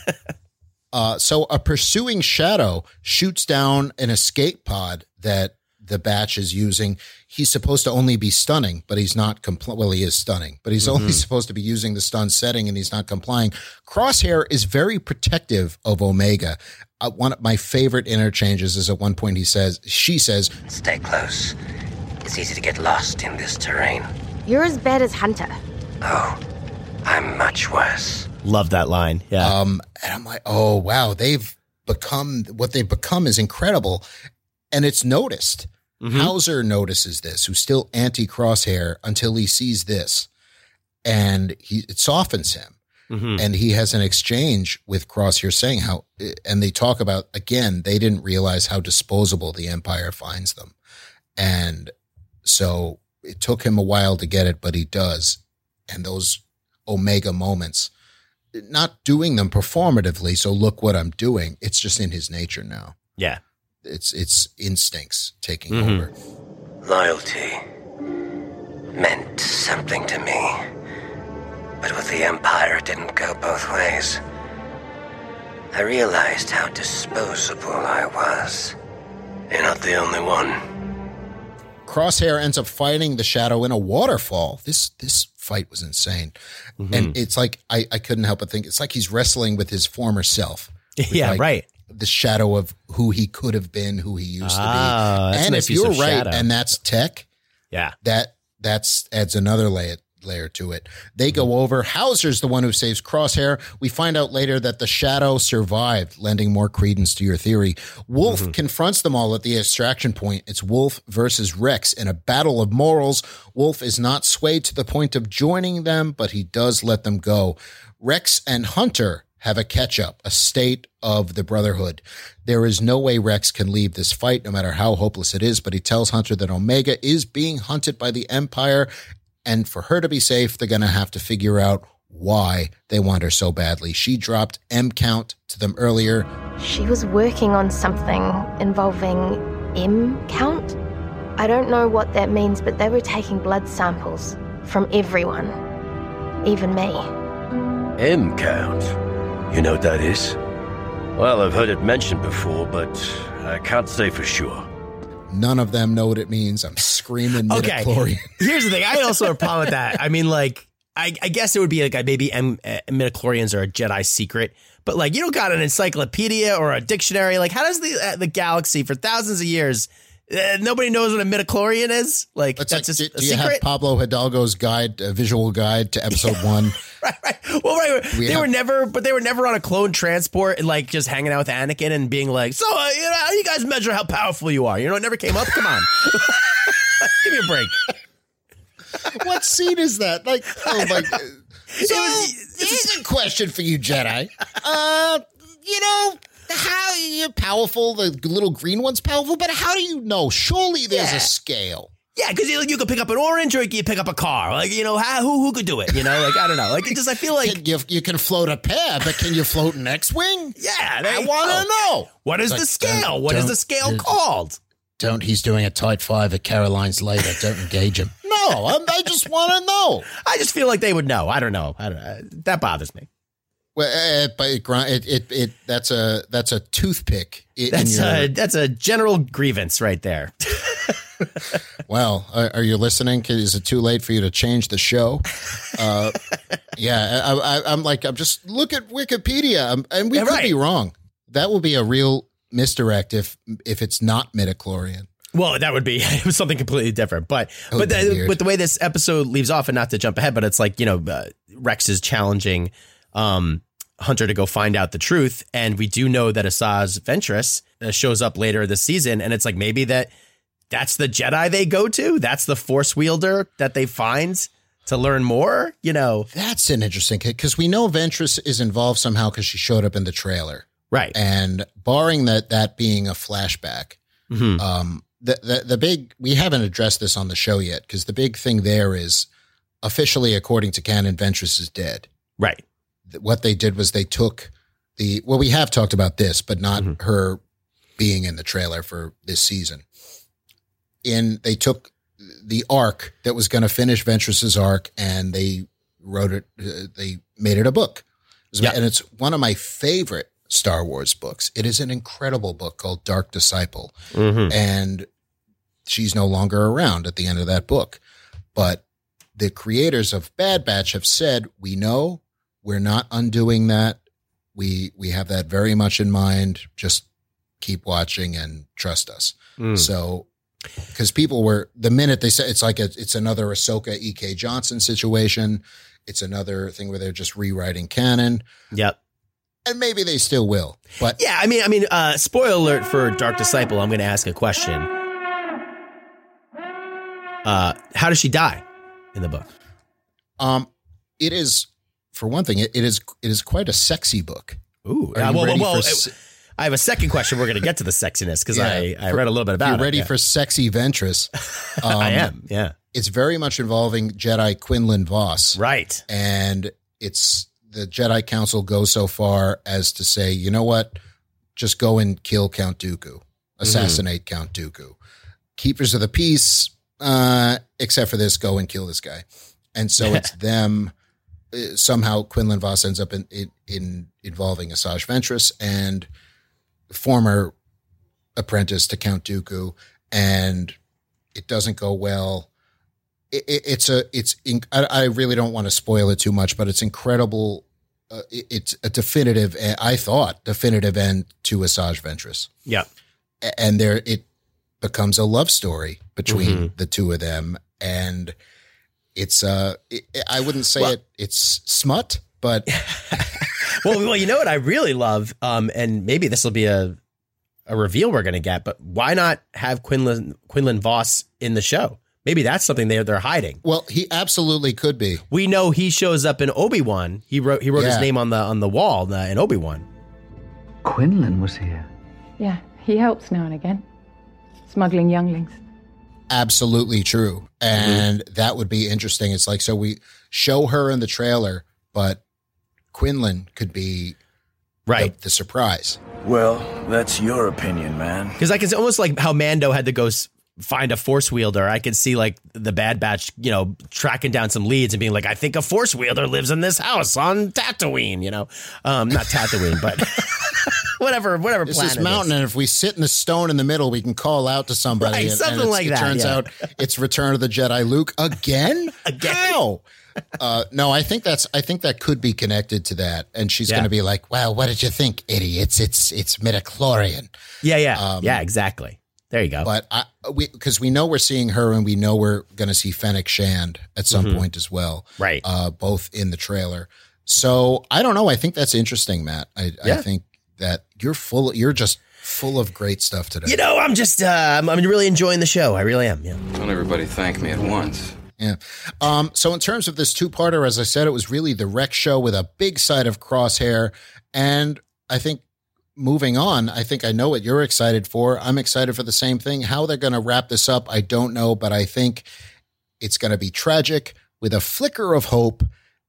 Speaker 1: uh, so a pursuing shadow shoots down an escape pod that the batch is using. He's supposed to only be stunning, but he's not compl- well, he is stunning, but he's mm-hmm. only supposed to be using the stun setting, and he's not complying. Crosshair is very protective of Omega. Uh, one of my favorite interchanges is at one point he says, she says,
Speaker 13: "Stay close. It's easy to get lost in this terrain."
Speaker 14: You're as bad as Hunter.
Speaker 13: Oh. I'm much worse.
Speaker 2: Love that line. Yeah.
Speaker 1: Um, and I'm like, oh, wow. They've become, what they've become is incredible. And it's noticed. Mm-hmm. Hauser notices this, who's still anti-Crosshair until he sees this. And he it softens him. Mm-hmm. And he has an exchange with Crosshair saying how, and they talk about, again, they didn't realize how disposable the Empire finds them. And so it took him a while to get it, but he does. And those Omega moments, not doing them performatively, so look what I'm doing. It's just in his nature now.
Speaker 2: Yeah.
Speaker 1: It's it's instincts taking
Speaker 2: mm-hmm.
Speaker 1: over.
Speaker 13: Loyalty meant something to me. But with the Empire, it didn't go both ways. I realized how disposable I was. You're not the only one.
Speaker 1: Crosshair ends up fighting the Shadow in a waterfall. This this fight was insane. Mm-hmm. And it's like, I, I couldn't help but think, it's like he's wrestling with his former self.
Speaker 2: Yeah,
Speaker 1: like
Speaker 2: right.
Speaker 1: The shadow of who he could have been, who he used
Speaker 2: ah,
Speaker 1: to be. And if you're right, shadow. and that's tech,
Speaker 2: yeah,
Speaker 1: that that's adds another layer. layer to it. They go over. Hauser's the one who saves Crosshair. We find out later that the Shadow survived, lending more credence to your theory. Wolf mm-hmm. confronts them all at the extraction point. It's Wolf versus Rex in a battle of morals. Wolf is not swayed to the point of joining them, but he does let them go. Rex and Hunter have a catch-up, a state of the Brotherhood. There is no way Rex can leave this fight, no matter how hopeless it is, but he tells Hunter that Omega is being hunted by the Empire. And for her to be safe, they're going to have to figure out why they want her so badly. She dropped M count to them earlier.
Speaker 14: She was working on something involving M count. I don't know what that means, but they were taking blood samples from everyone, even me.
Speaker 3: M count? You know what that is? Well, I've heard it mentioned before, but I can't say for sure.
Speaker 1: None of them know what it means. I'm screaming midichlorian.
Speaker 2: Okay. Here's the thing. I also have a problem with that. I mean, like, I, I guess it would be like maybe M, uh, midichlorians are a Jedi secret, but like you don't got an encyclopedia or a dictionary. Like, how does the uh, the galaxy for thousands of years uh, nobody knows what a midichlorian is? Like,
Speaker 1: it's
Speaker 2: that's
Speaker 1: like,
Speaker 2: just
Speaker 1: do,
Speaker 2: a
Speaker 1: do you
Speaker 2: secret?
Speaker 1: have Pablo Hidalgo's guide, a visual guide to episode one?
Speaker 2: right, right. Well, right.
Speaker 1: We
Speaker 2: they
Speaker 1: have,
Speaker 2: were never, but they were never on a clone transport and like just hanging out with Anakin and being like, so uh, you know, how do you guys measure how powerful you are? You know, it never came up. Come on, give me a break.
Speaker 1: What scene is that? Like, oh my. So was, here's a question for you, Jedi. Uh, you know. How you're powerful, the little green one's powerful, but how do you know? Surely there's yeah. a scale.
Speaker 2: Yeah, because you, you could pick up an orange or you could pick up a car. Like, you know, how, who who could do it? You know, like, I don't know. Like, it just, I feel like.
Speaker 1: Can you, you can float a pair, but can you float an X-Wing?
Speaker 2: Yeah.
Speaker 1: I want to know.
Speaker 2: What is
Speaker 1: like,
Speaker 2: the scale? What is the scale called?
Speaker 1: Don't, he's doing a tight five at Caroline's later. Don't engage him. No, I'm, I just want to know.
Speaker 2: I just feel like they would know. I don't know. I don't know. That bothers me.
Speaker 1: Well, uh, but it, it, it, it, that's a, that's a toothpick. In
Speaker 2: that's
Speaker 1: your,
Speaker 2: a, that's a general grievance right there.
Speaker 1: Well, are, are you listening? Is it too late for you to change the show? Uh, yeah, I, I, I'm like, I'm just look at Wikipedia, I'm, and we yeah, could right. be wrong. That will be a real misdirect if, if it's not midichlorian.
Speaker 2: Well, that would be it was something completely different, but but the, but the way this episode leaves off, and not to jump ahead, but it's like, you know, uh, Rex is challenging um, Hunter to go find out the truth. And we do know that Asajj Ventress uh, shows up later this season. And it's like, maybe that that's the Jedi they go to. That's the Force wielder that they find to learn more. You know,
Speaker 1: that's an interesting because we know Ventress is involved somehow because she showed up in the trailer.
Speaker 2: Right.
Speaker 1: And barring that, that being a flashback, mm-hmm. um, the, the, the big, we haven't addressed this on the show yet because the big thing there is officially, according to canon, Ventress is dead.
Speaker 2: Right.
Speaker 1: What they did was they took the, well, we have talked about this, but not mm-hmm. her being in the trailer for this season. In, they took the arc that was going to finish Ventress's arc and they wrote it, uh, they made it a book. Yeah. And it's one of my favorite Star Wars books. It is an incredible book called Dark Disciple. Mm-hmm. And she's no longer around at the end of that book. But the creators of Bad Batch have said, we know we're not undoing that. We we have that very much in mind. Just keep watching and trust us. Mm. So, because people were, the minute they said, it's like a, it's another Ahsoka E K Johnson situation. It's another thing where they're just rewriting canon.
Speaker 2: Yep.
Speaker 1: And maybe they still will. But
Speaker 2: yeah, I mean, I mean, uh, spoiler alert for Dark Disciple. I'm going to ask a question. Uh, how does she die in the book?
Speaker 1: Um, it is for one thing, it, it is it is quite a sexy book.
Speaker 2: Ooh,
Speaker 1: Are
Speaker 2: uh,
Speaker 1: you
Speaker 2: well,
Speaker 1: ready
Speaker 2: well,
Speaker 1: for
Speaker 2: well
Speaker 1: se-
Speaker 2: I have a second question. We're going to get to the sexiness because
Speaker 1: Yeah,
Speaker 2: I, I
Speaker 1: for-
Speaker 2: read a little bit about
Speaker 1: You're
Speaker 2: it.
Speaker 1: ready
Speaker 2: yeah.
Speaker 1: for sexy Ventress? Um,
Speaker 2: I am. Yeah.
Speaker 1: It's very much involving Jedi Quinlan Voss.
Speaker 2: Right.
Speaker 1: And it's the Jedi Council goes so far as to say, you know what? Just go and kill Count Dooku. Assassinate mm-hmm. Count Dooku. Keepers of the Peace, uh, except for this, go and kill this guy. And so it's them. Uh, somehow Quinlan Voss ends up in, in, in involving Asajj Ventress and former apprentice to Count Dooku, and it doesn't go well. It, it, it's a, it's, in, I, I really don't want to spoil it too much, but it's incredible. Uh, it, it's a definitive, I thought, definitive end to Asajj Ventress.
Speaker 2: Yeah.
Speaker 1: And there, it becomes a love story between
Speaker 2: Mm-hmm.
Speaker 1: the two of them. And it's, uh, it, I wouldn't say
Speaker 2: Well-
Speaker 1: it, it's smut, but
Speaker 2: well, well, you know what I really love, um, and maybe this will be a a reveal we're going to get, but why not have Quinlan Quinlan Voss in the show? Maybe that's something they're they're hiding.
Speaker 1: Well, he absolutely could be.
Speaker 2: We know he shows up in Obi-Wan. He wrote he wrote his
Speaker 1: Yeah.
Speaker 2: name on the on the wall uh, in Obi-Wan.
Speaker 15: Quinlan was here.
Speaker 16: Yeah, he helps now and again. Smuggling younglings.
Speaker 1: Absolutely true. And
Speaker 2: Mm-hmm.
Speaker 1: that would be interesting. It's like, so we show her in the trailer, but Quinlan could be
Speaker 2: right.
Speaker 1: the, the surprise.
Speaker 17: Well, that's your opinion, man.
Speaker 2: Because like it's almost like how Mando had to go s- find a force wielder. I could see like the Bad Batch, you know, tracking down some leads and being like, I think a force wielder lives in this house on Tatooine, you know, um, not Tatooine, but whatever, whatever
Speaker 1: It's
Speaker 2: planet
Speaker 1: this mountain,
Speaker 2: it is.
Speaker 1: and if we sit in the stone in the middle, we can call out to somebody.
Speaker 2: Right,
Speaker 1: and,
Speaker 2: something
Speaker 1: and it's-
Speaker 2: like
Speaker 1: it
Speaker 2: that,
Speaker 1: turns
Speaker 2: yeah.
Speaker 1: out it's Return of the Jedi Luke again.
Speaker 2: Again?
Speaker 1: How? Uh, no, I think that's. I think that could be connected to that, and she's
Speaker 2: Yeah.
Speaker 1: going to be like, "Well, what did you think, idiots? It's it's midichlorian."
Speaker 2: Yeah, yeah,
Speaker 1: Um,
Speaker 2: yeah, exactly. There you go.
Speaker 1: But I, we because we know we're seeing her, and we know we're going to see Fennec Shand at some
Speaker 2: Mhm.
Speaker 1: point as well,
Speaker 2: Right.
Speaker 1: Uh, both in the trailer. So I don't know. I think that's interesting, Matt. I,
Speaker 2: Yeah.
Speaker 1: I think that you're full. You're just full of great stuff today.
Speaker 2: You know, I'm just, uh, I'm, I'm really enjoying the show. I really am. Yeah.
Speaker 18: Don't everybody thank me at once.
Speaker 1: Yeah. Um, so in terms of this two-parter, as I said, it was really the Rex show with a big side of Crosshair. And I think moving on, I think I know what you're excited for. I'm excited for the same thing. How they're going to wrap this up, I don't know, but I think it's going to be tragic with a flicker of hope,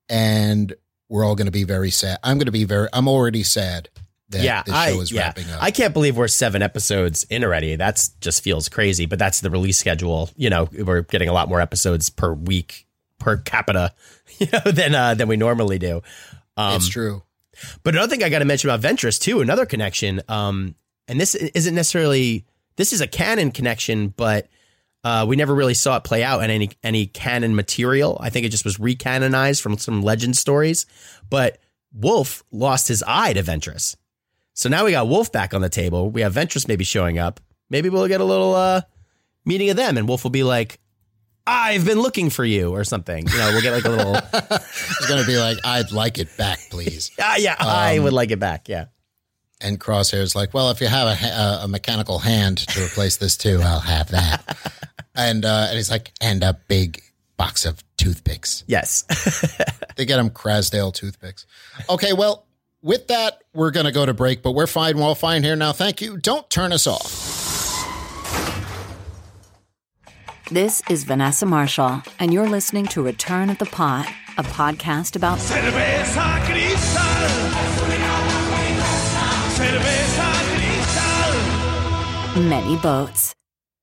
Speaker 1: and we're all going to be very sad. I'm going to be very, I'm already sad that
Speaker 2: yeah,
Speaker 1: this
Speaker 2: I,
Speaker 1: show is
Speaker 2: yeah.
Speaker 1: wrapping up.
Speaker 2: I can't believe we're seven episodes in already. That's just feels crazy, but that's the release schedule. You know, we're getting a lot more episodes per week per capita, you know, than, uh, than we normally do. Um,
Speaker 1: it's true.
Speaker 2: But another thing I got to mention about Ventress too, another connection. Um, and this isn't necessarily, this is a canon connection, but uh, we never really saw it play out in any, any canon material. I think it just was recanonized from some legend stories, but Wolf lost his eye to Ventress. So now we got Wolf back on the table. We have Ventress maybe showing up. Maybe we'll get a little uh, meeting of them, and Wolf will be like, I've been looking for you or something. You know, we'll get like a little.
Speaker 1: It's going to be like, I'd like it back, please.
Speaker 2: Ah, yeah, I
Speaker 1: Um,
Speaker 2: would like it back. Yeah.
Speaker 1: And Crosshair's like, well, if you have a, ha- a mechanical hand to replace this too, I'll have that. and uh, and he's like, and a big box of toothpicks.
Speaker 2: Yes.
Speaker 1: They get him Krasdale toothpicks. Okay, well, with that, we're going to go to break, but we're fine. We're all fine here now. Thank you. Don't turn us off.
Speaker 19: This is Vanessa Marshall, and you're listening to Return of the Pot, a podcast about
Speaker 6: Cerveza Cristal. Cerveza Cristal.
Speaker 19: many boats.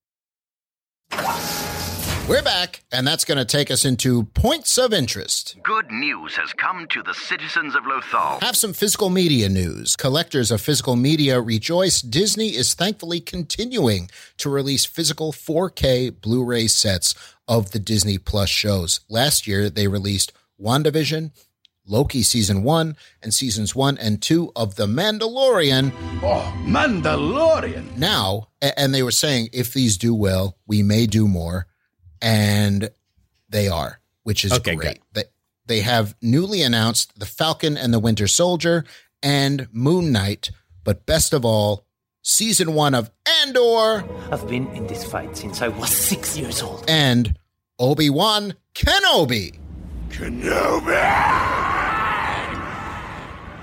Speaker 1: We're back, and that's going to take us into points of interest.
Speaker 20: Good news has come to the citizens of Lothal.
Speaker 1: Have some physical media news. Collectors of physical media rejoice. Disney is thankfully continuing to release physical four K Blu-ray sets of the Disney Plus shows. Last year, they released WandaVision, Loki Season one, and Seasons one and two of The Mandalorian.
Speaker 17: Oh, Mandalorian!
Speaker 1: Now, a- and they were saying, if these do well, we may do more. And they are, which is
Speaker 2: Okay,
Speaker 1: great. They, they have newly announced The Falcon and the Winter Soldier and Moon Knight, but best of all, season one of Andor.
Speaker 21: I've been in this fight since I was six years old.
Speaker 1: And Obi-Wan Kenobi.
Speaker 6: Kenobi!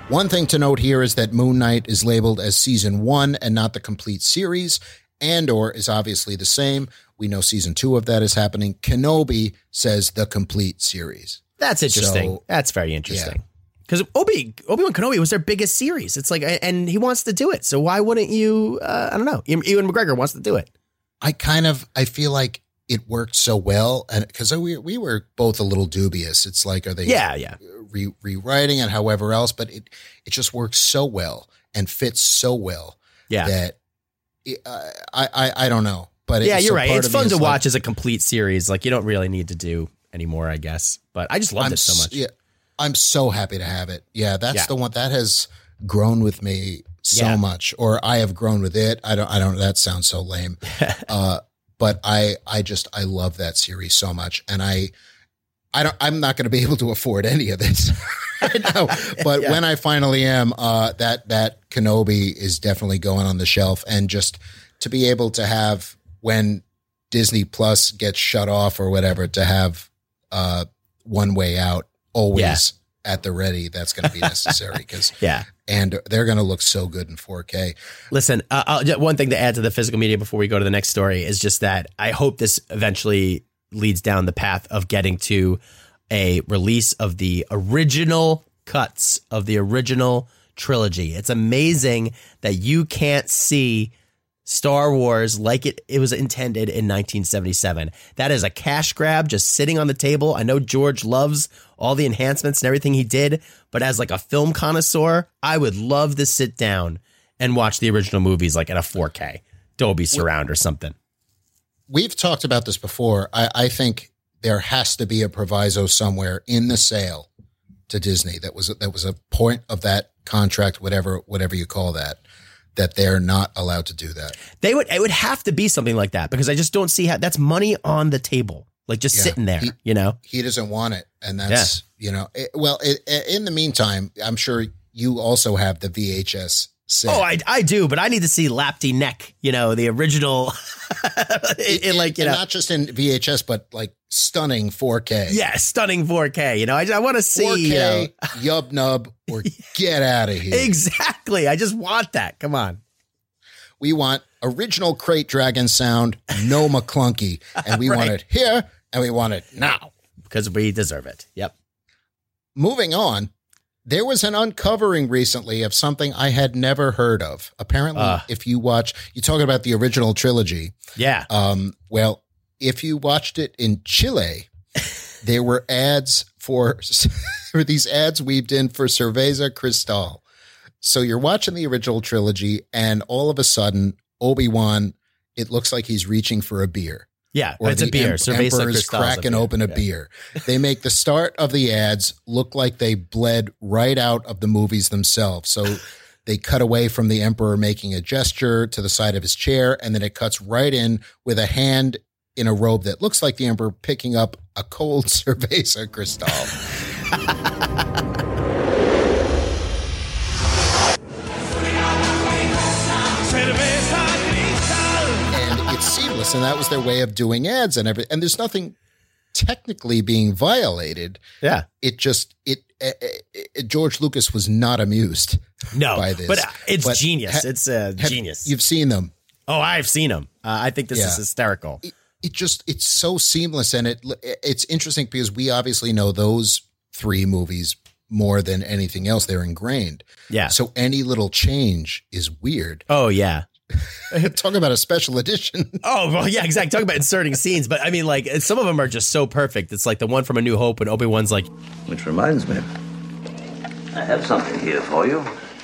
Speaker 1: One thing to note here is that Moon Knight is labeled as season one and not the complete series. Andor is obviously the same. We know season two of that is happening. Kenobi says the complete series.
Speaker 2: That's interesting.
Speaker 1: So,
Speaker 2: That's very interesting. Because yeah. Obi, Obi-Wan Kenobi was their biggest series. It's like, and he wants to do it. So why wouldn't you, uh, I don't know, Ewan McGregor wants to do it.
Speaker 1: I kind of, I feel like it worked so well. And because we, we were both a little dubious. It's like, are they
Speaker 2: yeah, yeah.
Speaker 1: Re- rewriting and however else, but it, it just works so well and fits so well
Speaker 2: yeah.
Speaker 1: that it, uh, I, I, I don't know. But
Speaker 2: yeah,
Speaker 1: it,
Speaker 2: you're
Speaker 1: so
Speaker 2: right. It's fun to
Speaker 1: like,
Speaker 2: watch as a complete series. Like you don't really need to do anymore, I guess. But I just loved
Speaker 1: I'm
Speaker 2: it so much.
Speaker 1: Yeah, I'm so happy to have it. Yeah, that's
Speaker 2: yeah.
Speaker 1: the one that has grown with me so
Speaker 2: yeah.
Speaker 1: much, or I have grown with it. I don't. I don't. That sounds so lame. uh, but I, I just, I love that series so much, and I, I don't. I'm not going to be able to afford any of this right now. But yeah. when I finally am, uh, that that Kenobi is definitely going on the shelf, and just to be able to have when Disney Plus gets shut off or whatever, to have uh, One Way Out always yeah. at the ready. That's going to be necessary because
Speaker 2: yeah,
Speaker 1: and they're going to look so good in four K.
Speaker 2: Listen, uh, I'll, just, one thing to add to the physical media before we go to the next story is just that I hope this eventually leads down the path of getting to a release of the original cuts of the original trilogy. It's amazing that you can't see Star Wars like it, it was intended in nineteen seventy-seven. That is a cash grab just sitting on the table. I know George loves all the enhancements and everything he did, but as like a film connoisseur, I would love to sit down and watch the original movies like in a four K, Dolby Surround or something.
Speaker 1: We've talked about this before. I, I think there has to be a proviso somewhere in the sale to Disney. That was that was a point of that contract, whatever whatever you call that. That they're not allowed to do that.
Speaker 2: They would, it would have to be something like that because I just don't see how that's money on the table, like just yeah. sitting there,
Speaker 1: he,
Speaker 2: you know,
Speaker 1: he doesn't want it. And that's, yeah. you know, it, well, it, in the meantime, I'm sure you also have the V H S set.
Speaker 2: Oh, I, I do, but I need to see Lapty Neck, you know, the original, in, in like, you
Speaker 1: and
Speaker 2: know,
Speaker 1: not just in V H S, but like stunning four K.
Speaker 2: Yeah. Stunning four K. You know, I, I want to see,
Speaker 1: four K,
Speaker 2: you know,
Speaker 1: yub nub or get out of here.
Speaker 2: Exactly. I just want that. Come on.
Speaker 1: We want original Crate Dragon sound, no McClunky, and we right. want it here and we want it now.
Speaker 2: Because we deserve it. Yep.
Speaker 1: Moving on. There was an uncovering recently of something I had never heard of. Apparently, uh, if you watch, you're talking about the original trilogy.
Speaker 2: Yeah.
Speaker 1: Um, well, if you watched it in Chile, there were ads for, for these ads weaved in for Cerveza Cristal. So you're watching the original trilogy and all of a sudden, Obi-Wan, it looks like he's reaching for a beer.
Speaker 2: Yeah,
Speaker 1: or
Speaker 2: it's a beer.
Speaker 1: Em-
Speaker 2: Cerveza
Speaker 1: Emperor's
Speaker 2: Cristal's
Speaker 1: cracking
Speaker 2: a beer.
Speaker 1: open a
Speaker 2: yeah.
Speaker 1: beer. They make the start of the ads look like they bled right out of the movies themselves. So they cut away from the Emperor making a gesture to the side of his chair, and then it cuts right in with a hand in a robe that looks like the Emperor picking up a cold Cerveza Cristal. Seamless, and that was their way of doing ads and everything. And there's nothing technically being violated.
Speaker 2: Yeah,
Speaker 1: it just it, it, it George Lucas was not amused.
Speaker 2: No,
Speaker 1: by this,
Speaker 2: but it's
Speaker 1: but
Speaker 2: genius.
Speaker 1: Ha,
Speaker 2: it's uh,
Speaker 1: have,
Speaker 2: genius.
Speaker 1: You've seen them.
Speaker 2: Oh, I've seen them. Uh, I think this yeah. is hysterical.
Speaker 1: It, it just it's so seamless, and it it's interesting because we obviously know those three movies more than anything else. They're ingrained.
Speaker 2: Yeah.
Speaker 1: So any little change is weird.
Speaker 2: Oh yeah.
Speaker 1: Talk about a special edition.
Speaker 2: Oh, well, yeah, exactly. Talk about inserting scenes. But I mean, like, some of them are just so perfect. It's like the one from A New Hope when Obi-Wan's like,
Speaker 5: which reminds me, I have something here for you.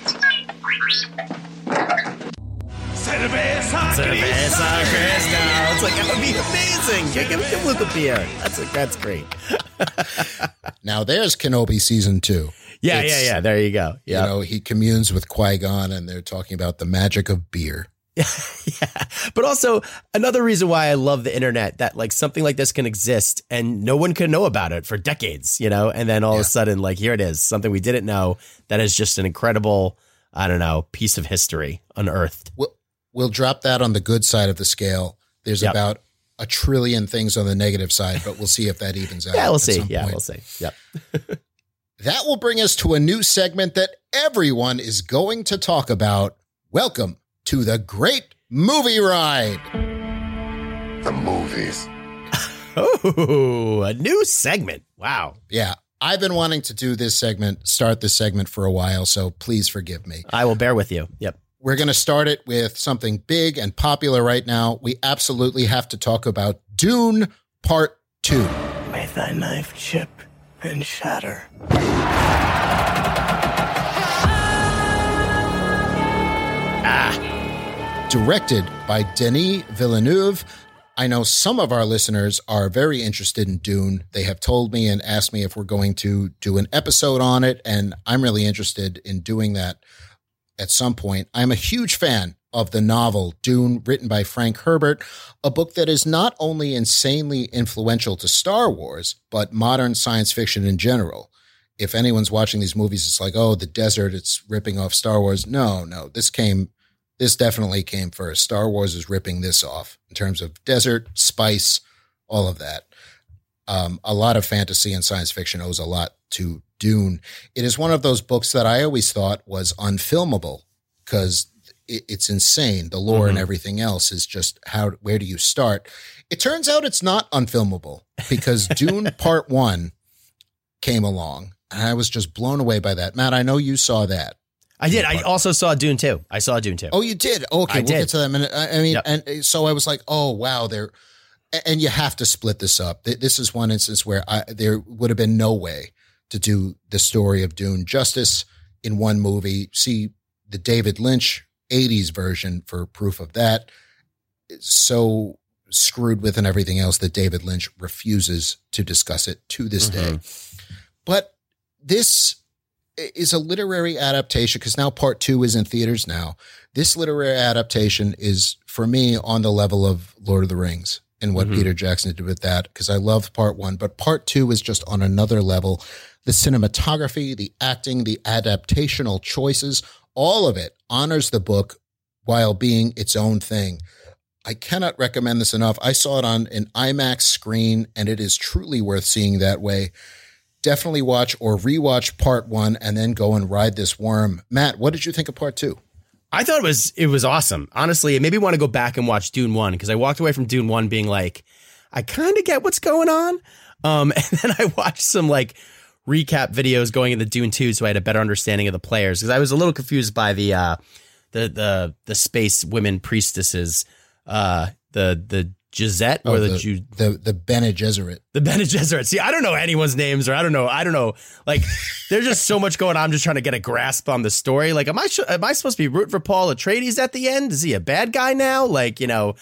Speaker 6: Cerveza
Speaker 2: Cerveza Cristal. It's like, that would be amazing. Give, give, give Luke a beer. That's, a, that's great.
Speaker 1: Now, there's Kenobi season two.
Speaker 2: Yeah, it's, yeah, yeah. There you go. Yep.
Speaker 1: You know, he communes with Qui-Gon and they're talking about the magic of beer.
Speaker 2: Yeah. But also another reason why I love the internet, that like something like this can exist and no one can know about it for decades, you know, and then all yeah. of a sudden, like, here it is, something we didn't know that is just an incredible, I don't know, piece of history unearthed.
Speaker 1: We'll, we'll drop that on the good side of the scale. There's yep. about a trillion things on the negative side, but we'll see if that evens out.
Speaker 2: Yeah, we'll see. Yeah, point. we'll see. Yep.
Speaker 1: that will bring us to a new segment that everyone is going to talk about. Welcome to the Great Movie Ride.
Speaker 12: The movies.
Speaker 2: Oh, a new segment. Wow.
Speaker 1: Yeah. I've been wanting to do this segment, start this segment for a while, so please forgive me.
Speaker 2: I will bear with you. Yep.
Speaker 1: We're going to start it with something big and popular right now. We absolutely have to talk about Dune Part two.
Speaker 21: May thy knife chip and shatter.
Speaker 1: Ah. Directed by Denis Villeneuve. I know some of our listeners are very interested in Dune. They have told me and asked me if we're going to do an episode on it, and I'm really interested in doing that at some point. I'm a huge fan of the novel Dune, written by Frank Herbert, a book that is not only insanely influential to Star Wars, but modern science fiction in general. If anyone's watching these movies, it's like, oh, the desert, it's ripping off Star Wars. No, no, this came... This definitely came first. Star Wars is ripping this off in terms of desert, spice, all of that. Um, a lot of fantasy and science fiction owes a lot to Dune. It is one of those books that I always thought was unfilmable because it, it's insane. The lore mm-hmm. and everything else is just how, where do you start? It turns out it's not unfilmable because Dune Part One came along and I was just blown away by that. Matt, I know you saw that.
Speaker 2: I did. I also saw Dune two. I saw Dune two.
Speaker 1: Oh, you did? Okay,
Speaker 2: I
Speaker 1: we'll
Speaker 2: did.
Speaker 1: get to that in a minute. I mean,
Speaker 2: Yep.
Speaker 1: and so I was like, oh, wow, they're, and you have to split this up. This is one instance where I, there would have been no way to do the story of Dune justice in one movie. See the David Lynch eighties version for proof of that. It's so screwed with and everything else that David Lynch refuses to discuss it to this
Speaker 2: Mm-hmm.
Speaker 1: day. But this is a literary adaptation because now part two is in theaters now. This literary adaptation is, for me, on the level of Lord of the Rings and what
Speaker 2: Mm-hmm.
Speaker 1: Peter Jackson did with that, because I loved part one, but part two is just on another level. The cinematography, the acting, the adaptational choices, all of it honors the book while being its own thing. I cannot recommend this enough. I saw it on an IMAX screen, and it is truly worth seeing that way. Definitely watch or rewatch part one and then go and ride this worm. Matt, what did you think of part two?
Speaker 2: I thought it was it was awesome. Honestly, it made me want to go back and watch Dune one because I walked away from Dune one being like, I kind of get what's going on. Um, and then I watched some like recap videos going into Dune two, so I had a better understanding of the players because I was a little confused by the uh, the the the space women priestesses, uh, the the Gisette or
Speaker 1: Oh,
Speaker 2: the
Speaker 1: the,
Speaker 2: Ju-
Speaker 1: the the Bene Gesserit.
Speaker 2: The Bene Gesserit. See, I don't know anyone's names, or I don't know. I don't know. Like, there's just so much going on. I'm just trying to get a grasp on the story. Like, am I sh- am I supposed to be rooting for Paul Atreides at the end? Is he a bad guy now? Like, you know,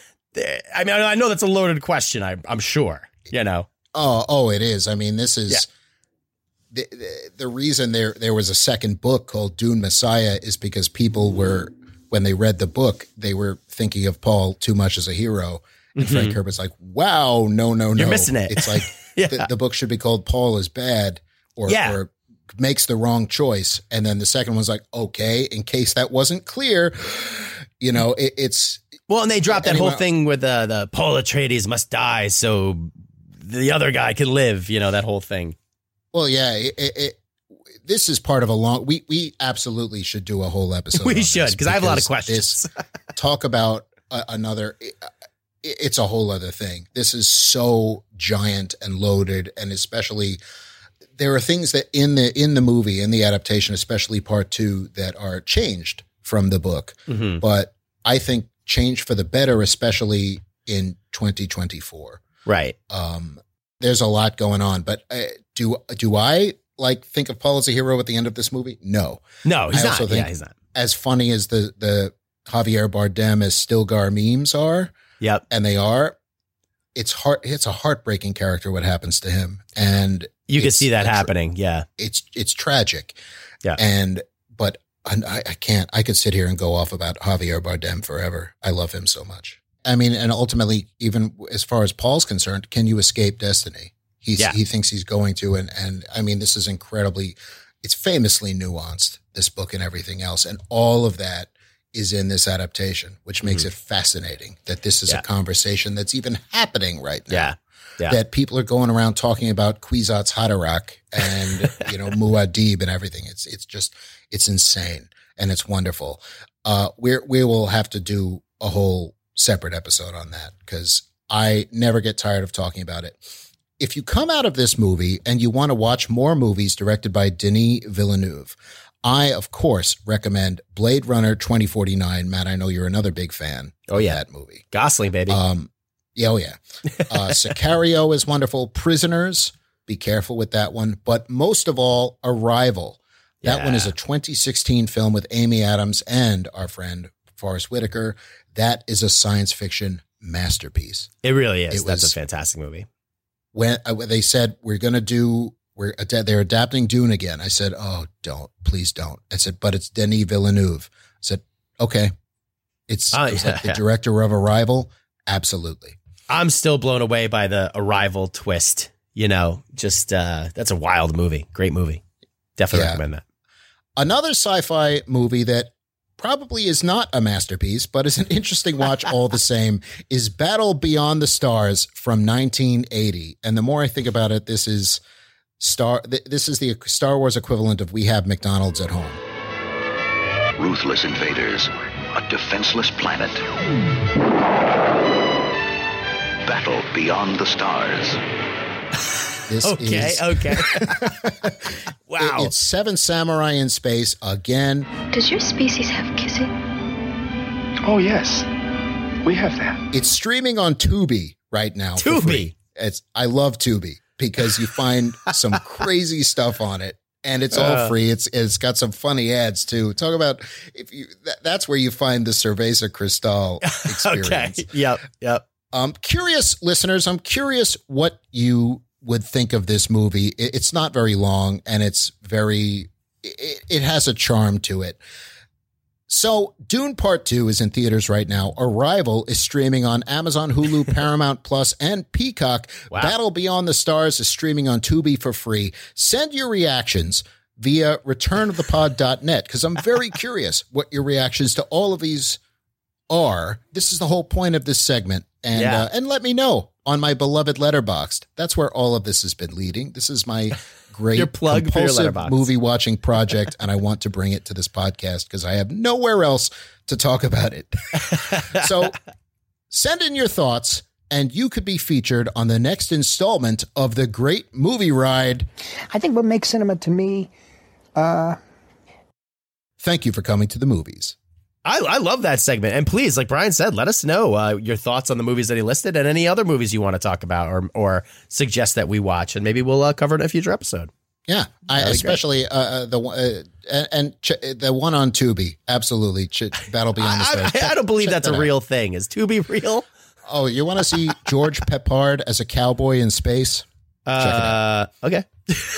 Speaker 2: I mean, I know that's a loaded question. I, I'm sure. You know.
Speaker 1: Oh, oh, it is. I mean, this is
Speaker 2: Yeah.
Speaker 1: the, the the reason there there was a second book called Dune Messiah is because people were, when they read the book, they were thinking of Paul too much as a hero. And
Speaker 2: Mhm.
Speaker 1: Frank Herbert's like, wow, no, no, no.
Speaker 2: You're missing it.
Speaker 1: It's like
Speaker 2: Yeah.
Speaker 1: the, the book should be called Paul is Bad or,
Speaker 2: Yeah.
Speaker 1: or makes the wrong choice. And then the second one's like, okay, in case that wasn't clear, you know, it, it's.
Speaker 2: Well, and they dropped that
Speaker 1: Anyway.
Speaker 2: whole thing with the the Paul Atreides must die so the other guy can live. You know, that whole thing.
Speaker 1: Well, yeah, it, it, it, this is part of a long, we, we absolutely should do a whole episode.
Speaker 2: We
Speaker 1: on
Speaker 2: should,
Speaker 1: this
Speaker 2: 'cause I have a lot of
Speaker 1: because
Speaker 2: questions.
Speaker 1: this- talk about a, another, it, it's a whole other thing. This is so giant and loaded. And especially there are things that in the, in the movie, in the adaptation, especially part two, that are changed from the book.
Speaker 2: Mhm.
Speaker 1: But I think changed for the better, especially in twenty twenty-four.
Speaker 2: Right.
Speaker 1: Um, there's a lot going on, but uh, do do I like think of Paul as a hero at the end of this movie? No,
Speaker 2: No, he's
Speaker 1: I
Speaker 2: not.
Speaker 1: also think
Speaker 2: Yeah, he's not.
Speaker 1: as funny as the the Javier Bardem as Stilgar memes are.
Speaker 2: Yep,
Speaker 1: and they are. It's heart. It's a heartbreaking character. What happens to him, and
Speaker 2: You can
Speaker 1: it's
Speaker 2: see that
Speaker 1: a tra-
Speaker 2: happening. Yeah.
Speaker 1: It's it's tragic.
Speaker 2: Yeah,
Speaker 1: and but I, I can't. I could sit here and go off about Javier Bardem forever. I love him so much. I mean, and ultimately, even as far as Paul's concerned, can you escape destiny? He's,
Speaker 2: Yeah.
Speaker 1: He thinks he's going to, and and I mean, this is incredibly, it's famously nuanced, this book and everything else, and all of that is in this adaptation, which makes
Speaker 2: Mhm.
Speaker 1: it fascinating that this is
Speaker 2: Yeah.
Speaker 1: a conversation that's even happening right now.
Speaker 2: Yeah. Yeah.
Speaker 1: that people are going around talking about Kwisatz Haderach and, you know, Muad'Dib and everything. It's, it's just, it's insane and it's wonderful. Uh, we're, we will have to do a whole separate episode on that because I never get tired of talking about it. If you come out of this movie and you want to watch more movies directed by Denis Villeneuve, I, of course, recommend Blade Runner twenty forty-nine. Matt, I know you're another big fan
Speaker 2: oh, yeah.
Speaker 1: of that movie.
Speaker 2: Gosling, baby.
Speaker 1: Um, yeah, oh, yeah. Uh, Sicario is wonderful. Prisoners, be careful with that one. But most of all, Arrival. That
Speaker 2: Yeah.
Speaker 1: one is a twenty sixteen film with Amy Adams and our friend Forrest Whitaker. That is a science fiction masterpiece.
Speaker 2: It really is.
Speaker 1: It
Speaker 2: That's
Speaker 1: was-
Speaker 2: a fantastic movie.
Speaker 1: When uh, when they said, we're going to do, we're ad- they're adapting Dune again. I said, oh, don't, please don't. I said, but it's Denis Villeneuve. I said, okay. It's,
Speaker 2: Oh,
Speaker 1: it's
Speaker 2: yeah,
Speaker 1: like the
Speaker 2: yeah.
Speaker 1: director of Arrival. Absolutely.
Speaker 2: I'm still blown away by the Arrival twist. You know, just uh, that's a wild movie. Great movie. Definitely
Speaker 1: Yeah.
Speaker 2: recommend that.
Speaker 1: Another sci-fi movie that probably is not a masterpiece, but is an interesting watch all the same, is Battle Beyond the Stars from nineteen eighty. And the more I think about it, this is Star. th- This is the Star Wars equivalent of We Have McDonald's at Home.
Speaker 20: Ruthless invaders, a defenseless planet. Battle beyond the stars.
Speaker 1: This
Speaker 2: Okay,
Speaker 1: is,
Speaker 2: okay.
Speaker 1: Wow. It's Seven Samurai in space again.
Speaker 14: Does your species have kissing?
Speaker 8: Oh, yes. We have that.
Speaker 1: It's streaming on Tubi right now. for
Speaker 2: Tubi.
Speaker 1: free. It's I love Tubi because you find some crazy stuff on it. And it's all
Speaker 2: Uh.
Speaker 1: free. It's it's got some funny ads too. Talk about if you that, that's where you find the Cerveza Cristal experience.
Speaker 2: Okay. Yep. Yep.
Speaker 1: Um, curious listeners, I'm curious what you would think of this movie. It, it's not very long and it's very, it, it has a charm to it. So Dune Part two is in theaters right now. Arrival is streaming on Amazon, Hulu, Paramount Plus, and Peacock.
Speaker 2: Wow.
Speaker 1: Battle Beyond the Stars is streaming on Tubi for free. Send your reactions via return of the pod dot net because I'm very curious what your reactions to all of these are. This is the whole point of this segment. And
Speaker 2: Yeah.
Speaker 1: uh, and let me know on my beloved Letterboxd. That's where all of this has been leading. This is my great
Speaker 2: Your plug for your
Speaker 1: compulsive
Speaker 2: Letterboxd.
Speaker 1: movie watching project, and I want to bring it to this podcast because I have nowhere else to talk about it. So send in your thoughts, and you could be featured on the next installment of the Great Movie Ride.
Speaker 9: I think what makes cinema to me, uh,
Speaker 1: Thank you for coming to the movies.
Speaker 2: I, I love that segment. And please, like Brian said, let us know uh, your thoughts on the movies that he listed and any other movies you want to talk about or or suggest that we watch. And maybe we'll uh, cover it in a future episode.
Speaker 1: Yeah, I, especially uh, uh, the one uh, and, and ch- the one on Tubi. Absolutely, ch- Battle Beyond the Stars.
Speaker 2: I, I don't believe
Speaker 1: Check
Speaker 2: that's
Speaker 1: that
Speaker 2: a
Speaker 1: out.
Speaker 2: real thing. Is Tubi real?
Speaker 1: Oh, you want to see George Peppard as a cowboy in space? Check it out.
Speaker 2: Uh, okay.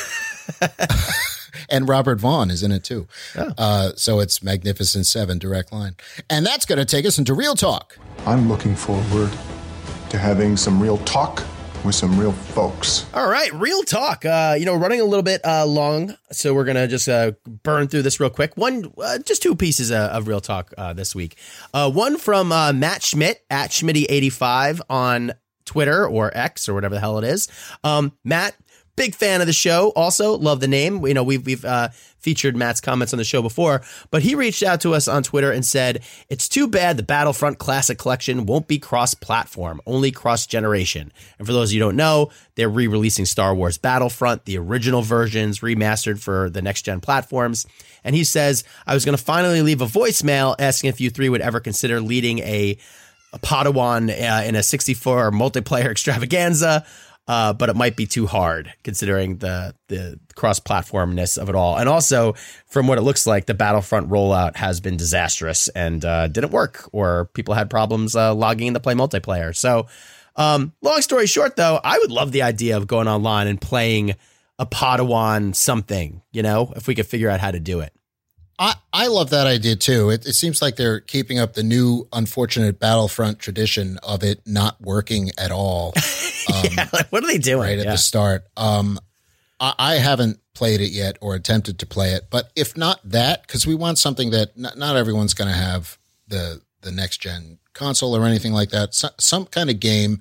Speaker 1: And Robert Vaughn is in it too.
Speaker 2: Oh.
Speaker 1: Uh, so it's Magnificent Seven, direct line. And that's going to take us into Real Talk.
Speaker 22: I'm looking forward to having some real talk with some real folks.
Speaker 2: All right, real talk. Uh, you know, running a little bit uh, long, so we're gonna just uh, burn through this real quick. One, uh, just two pieces of, of real talk uh, this week. Uh, one from uh, Matt Schmidt at Schmitty eighty-five on Twitter or X or whatever the hell it is. Um, Matt, big fan of the show. Also, love the name. You know, we've we've uh, featured Matt's comments on the show before, but he reached out to us on Twitter and said, "It's too bad the Battlefront Classic Collection won't be cross-platform, only cross-generation." And for those of you who don't know, they're re-releasing Star Wars Battlefront, the original versions remastered for the next-gen platforms. And he says, "I was going to finally leave a voicemail asking if you three would ever consider leading a, a Padawan uh, in a sixty-four multiplayer extravaganza." Uh, but it might be too hard considering the the cross-platformness of it all. And also, from what it looks like, the Battlefront rollout has been disastrous and uh, didn't work, or people had problems uh, logging in to play multiplayer. So, um, long story short, though, I would love the idea of going online and playing a Padawan something, you know, if we could figure out how to do it.
Speaker 1: I, I love that idea too. It, it seems like they're keeping up the new unfortunate Battlefront tradition of it not working at all. Um,
Speaker 2: yeah, like, what are they doing?
Speaker 1: Right at
Speaker 2: Yeah.
Speaker 1: the start. Um, I, I haven't played it yet or attempted to play it, but if not that, because we want something that not, not everyone's going to have the the next gen console or anything like that. So, some kind of game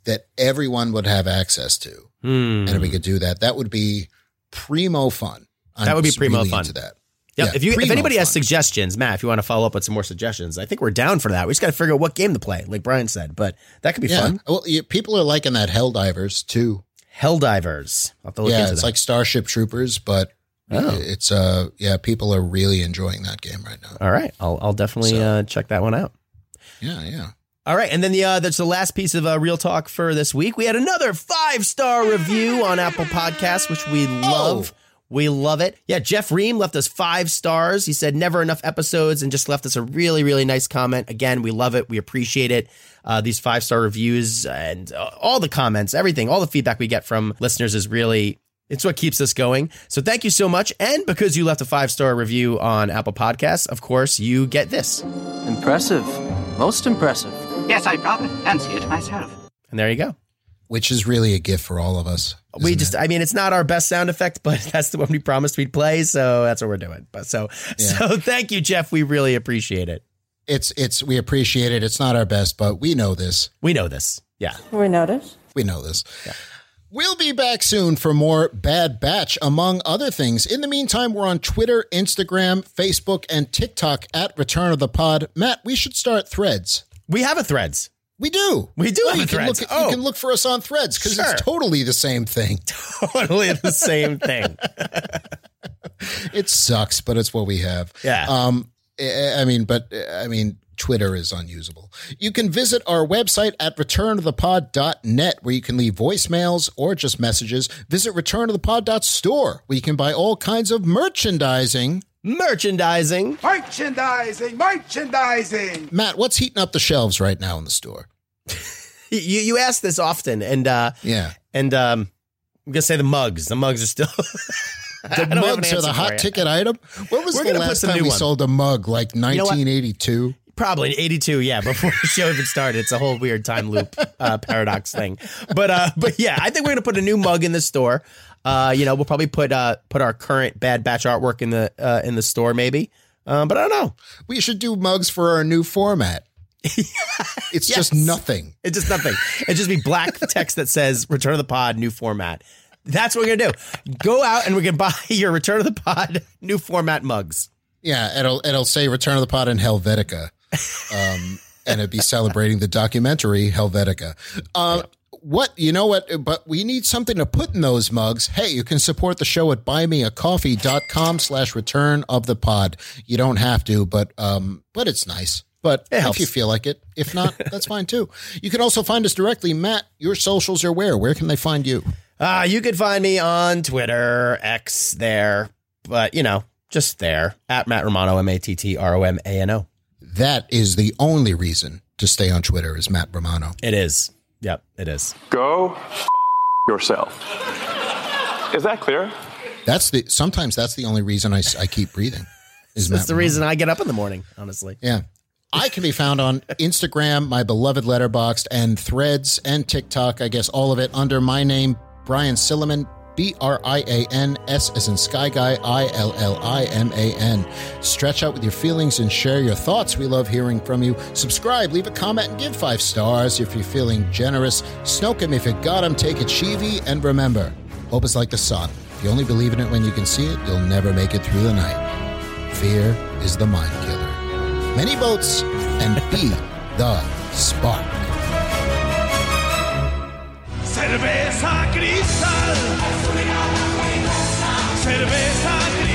Speaker 1: that everyone would have access to.
Speaker 2: Hmm.
Speaker 1: And if we could do that, that would be primo fun. I'm
Speaker 2: That would be primo
Speaker 1: really
Speaker 2: fun.
Speaker 1: into that.
Speaker 2: Yep.
Speaker 1: Yeah,
Speaker 2: if you, if
Speaker 1: primo
Speaker 2: anybody has
Speaker 1: fun.
Speaker 2: suggestions, Matt, if you want to follow up with some more suggestions, I think we're down for that. We just got to figure out what game to play, like Brian said, but that could be
Speaker 1: Yeah.
Speaker 2: fun.
Speaker 1: Well, yeah, people are liking that Helldivers too.
Speaker 2: Helldivers. I'll have to look
Speaker 1: Yeah,
Speaker 2: into
Speaker 1: it's
Speaker 2: that.
Speaker 1: like Starship Troopers, but
Speaker 2: Oh.
Speaker 1: it's uh yeah, people are really enjoying that game right now.
Speaker 2: All right. I'll, I'll definitely
Speaker 1: So-
Speaker 2: uh, check that one out.
Speaker 1: Yeah, yeah.
Speaker 2: All right, and then the uh, that's the last piece of uh, Real Talk for this week. We had another five-star review on Apple Podcasts, which we love.
Speaker 1: Oh.
Speaker 2: We love it. Yeah, Jeff Ream left us five stars. He said never enough episodes and just left us a really, really nice comment. Again, we love it. We appreciate it. Uh, these five-star reviews and uh, all the comments, everything, all the feedback we get from listeners is really, it's what keeps us going. So thank you so much. And because you left a five-star review on Apple Podcasts, of course, you get this.
Speaker 5: Impressive. Most impressive.
Speaker 4: Yes, I probably fancy it myself.
Speaker 2: And there you go.
Speaker 1: Which is really a gift for all of us.
Speaker 2: We just, it? I mean, it's not our best sound effect, but that's the one we promised we'd play. So that's what we're doing. But so, yeah. so thank you, Jeff. We really appreciate it.
Speaker 1: It's, it's, we appreciate it. It's not our best, but we know this.
Speaker 2: We know this. Yeah.
Speaker 7: We know this.
Speaker 1: We know this. Yeah. We'll be back soon for more Bad Batch, among other things. In the meantime, we're on Twitter, Instagram, Facebook, and TikTok at Return of the Pod. Matt, we should start Threads.
Speaker 2: We have a Threads.
Speaker 1: We do.
Speaker 2: We do
Speaker 1: oh,
Speaker 2: have
Speaker 1: you
Speaker 2: a
Speaker 1: can
Speaker 2: Threads.
Speaker 1: Look,
Speaker 2: oh.
Speaker 1: You can look for us on Threads because
Speaker 2: sure.
Speaker 1: it's totally the same thing.
Speaker 2: Totally the same thing.
Speaker 1: It sucks, but it's what we have.
Speaker 2: Yeah.
Speaker 1: Um. I mean, but I mean, Twitter is unusable. You can visit our website at return of the pod dot net where you can leave voicemails or just messages. Visit return of the pod dot store where you can buy all kinds of merchandising.
Speaker 2: Merchandising.
Speaker 6: Merchandising. Merchandising.
Speaker 1: Matt, what's heating up the shelves right now in the store?
Speaker 2: you you ask this often, and uh,
Speaker 1: yeah,
Speaker 2: and um, I'm gonna say the mugs. The mugs are still.
Speaker 1: The mugs are the hot ticket item. What was
Speaker 2: We're
Speaker 1: the last time we one. sold a mug? Like nineteen eighty-two? You know
Speaker 2: Probably eighty-two, yeah, before the show even started. It's a whole weird time loop uh, paradox thing. But uh, but yeah, I think we're gonna put a new mug in the store. Uh, you know, we'll probably put uh, put our current Bad Batch artwork in the uh, in the store, maybe. Um, but I don't know.
Speaker 1: We should do mugs for our new format. It's yes. just nothing.
Speaker 2: It's just nothing. It'd just be black text that says "Return of the Pod, new format." That's what we're gonna do. Go out and we're gonna buy your Return of the Pod new format mugs.
Speaker 1: Yeah, it'll it'll say Return of the Pod in Helvetica, um, and it'd be celebrating the documentary Helvetica. Uh, what you know what? But we need something to put in those mugs. Hey, you can support the show at buymeacoffee dot com slash Return of the Pod. You don't have to, but um, but it's nice. But
Speaker 2: it
Speaker 1: if you feel like it, if not, that's fine too. You can also find us directly. Matt, your socials are where? Where can they find you?
Speaker 2: Uh, you can find me on Twitter, X there, but, you know, just there, at Matt Romano, M A T T R O M A N O.
Speaker 1: That is the only reason to stay on Twitter is Matt Romano.
Speaker 2: It is. Yep, it is.
Speaker 23: Go f- yourself. Is that clear?
Speaker 1: That's the, sometimes that's the only reason I, I keep breathing. Is
Speaker 2: That's
Speaker 1: Matt
Speaker 2: the
Speaker 1: Romano.
Speaker 2: reason I get up in the morning, honestly.
Speaker 1: Yeah. I can be found on Instagram, my beloved Letterboxd, and Threads and TikTok. I guess all of it under my name, Brian Silliman, B R I A N, S as in Sky Guy, I L L I M A N. Stretch out with your feelings and share your thoughts. We love hearing from you. Subscribe, leave a comment, and give five stars if you're feeling generous. Snoke 'em if you got 'em, take it cheevy, and remember, hope is like the sun. If you only believe in it when you can see it, you'll never make it through the night. Fear is the mind killer. Many votes and be the spark.
Speaker 6: Cerveza cristal. Cerveza cristal.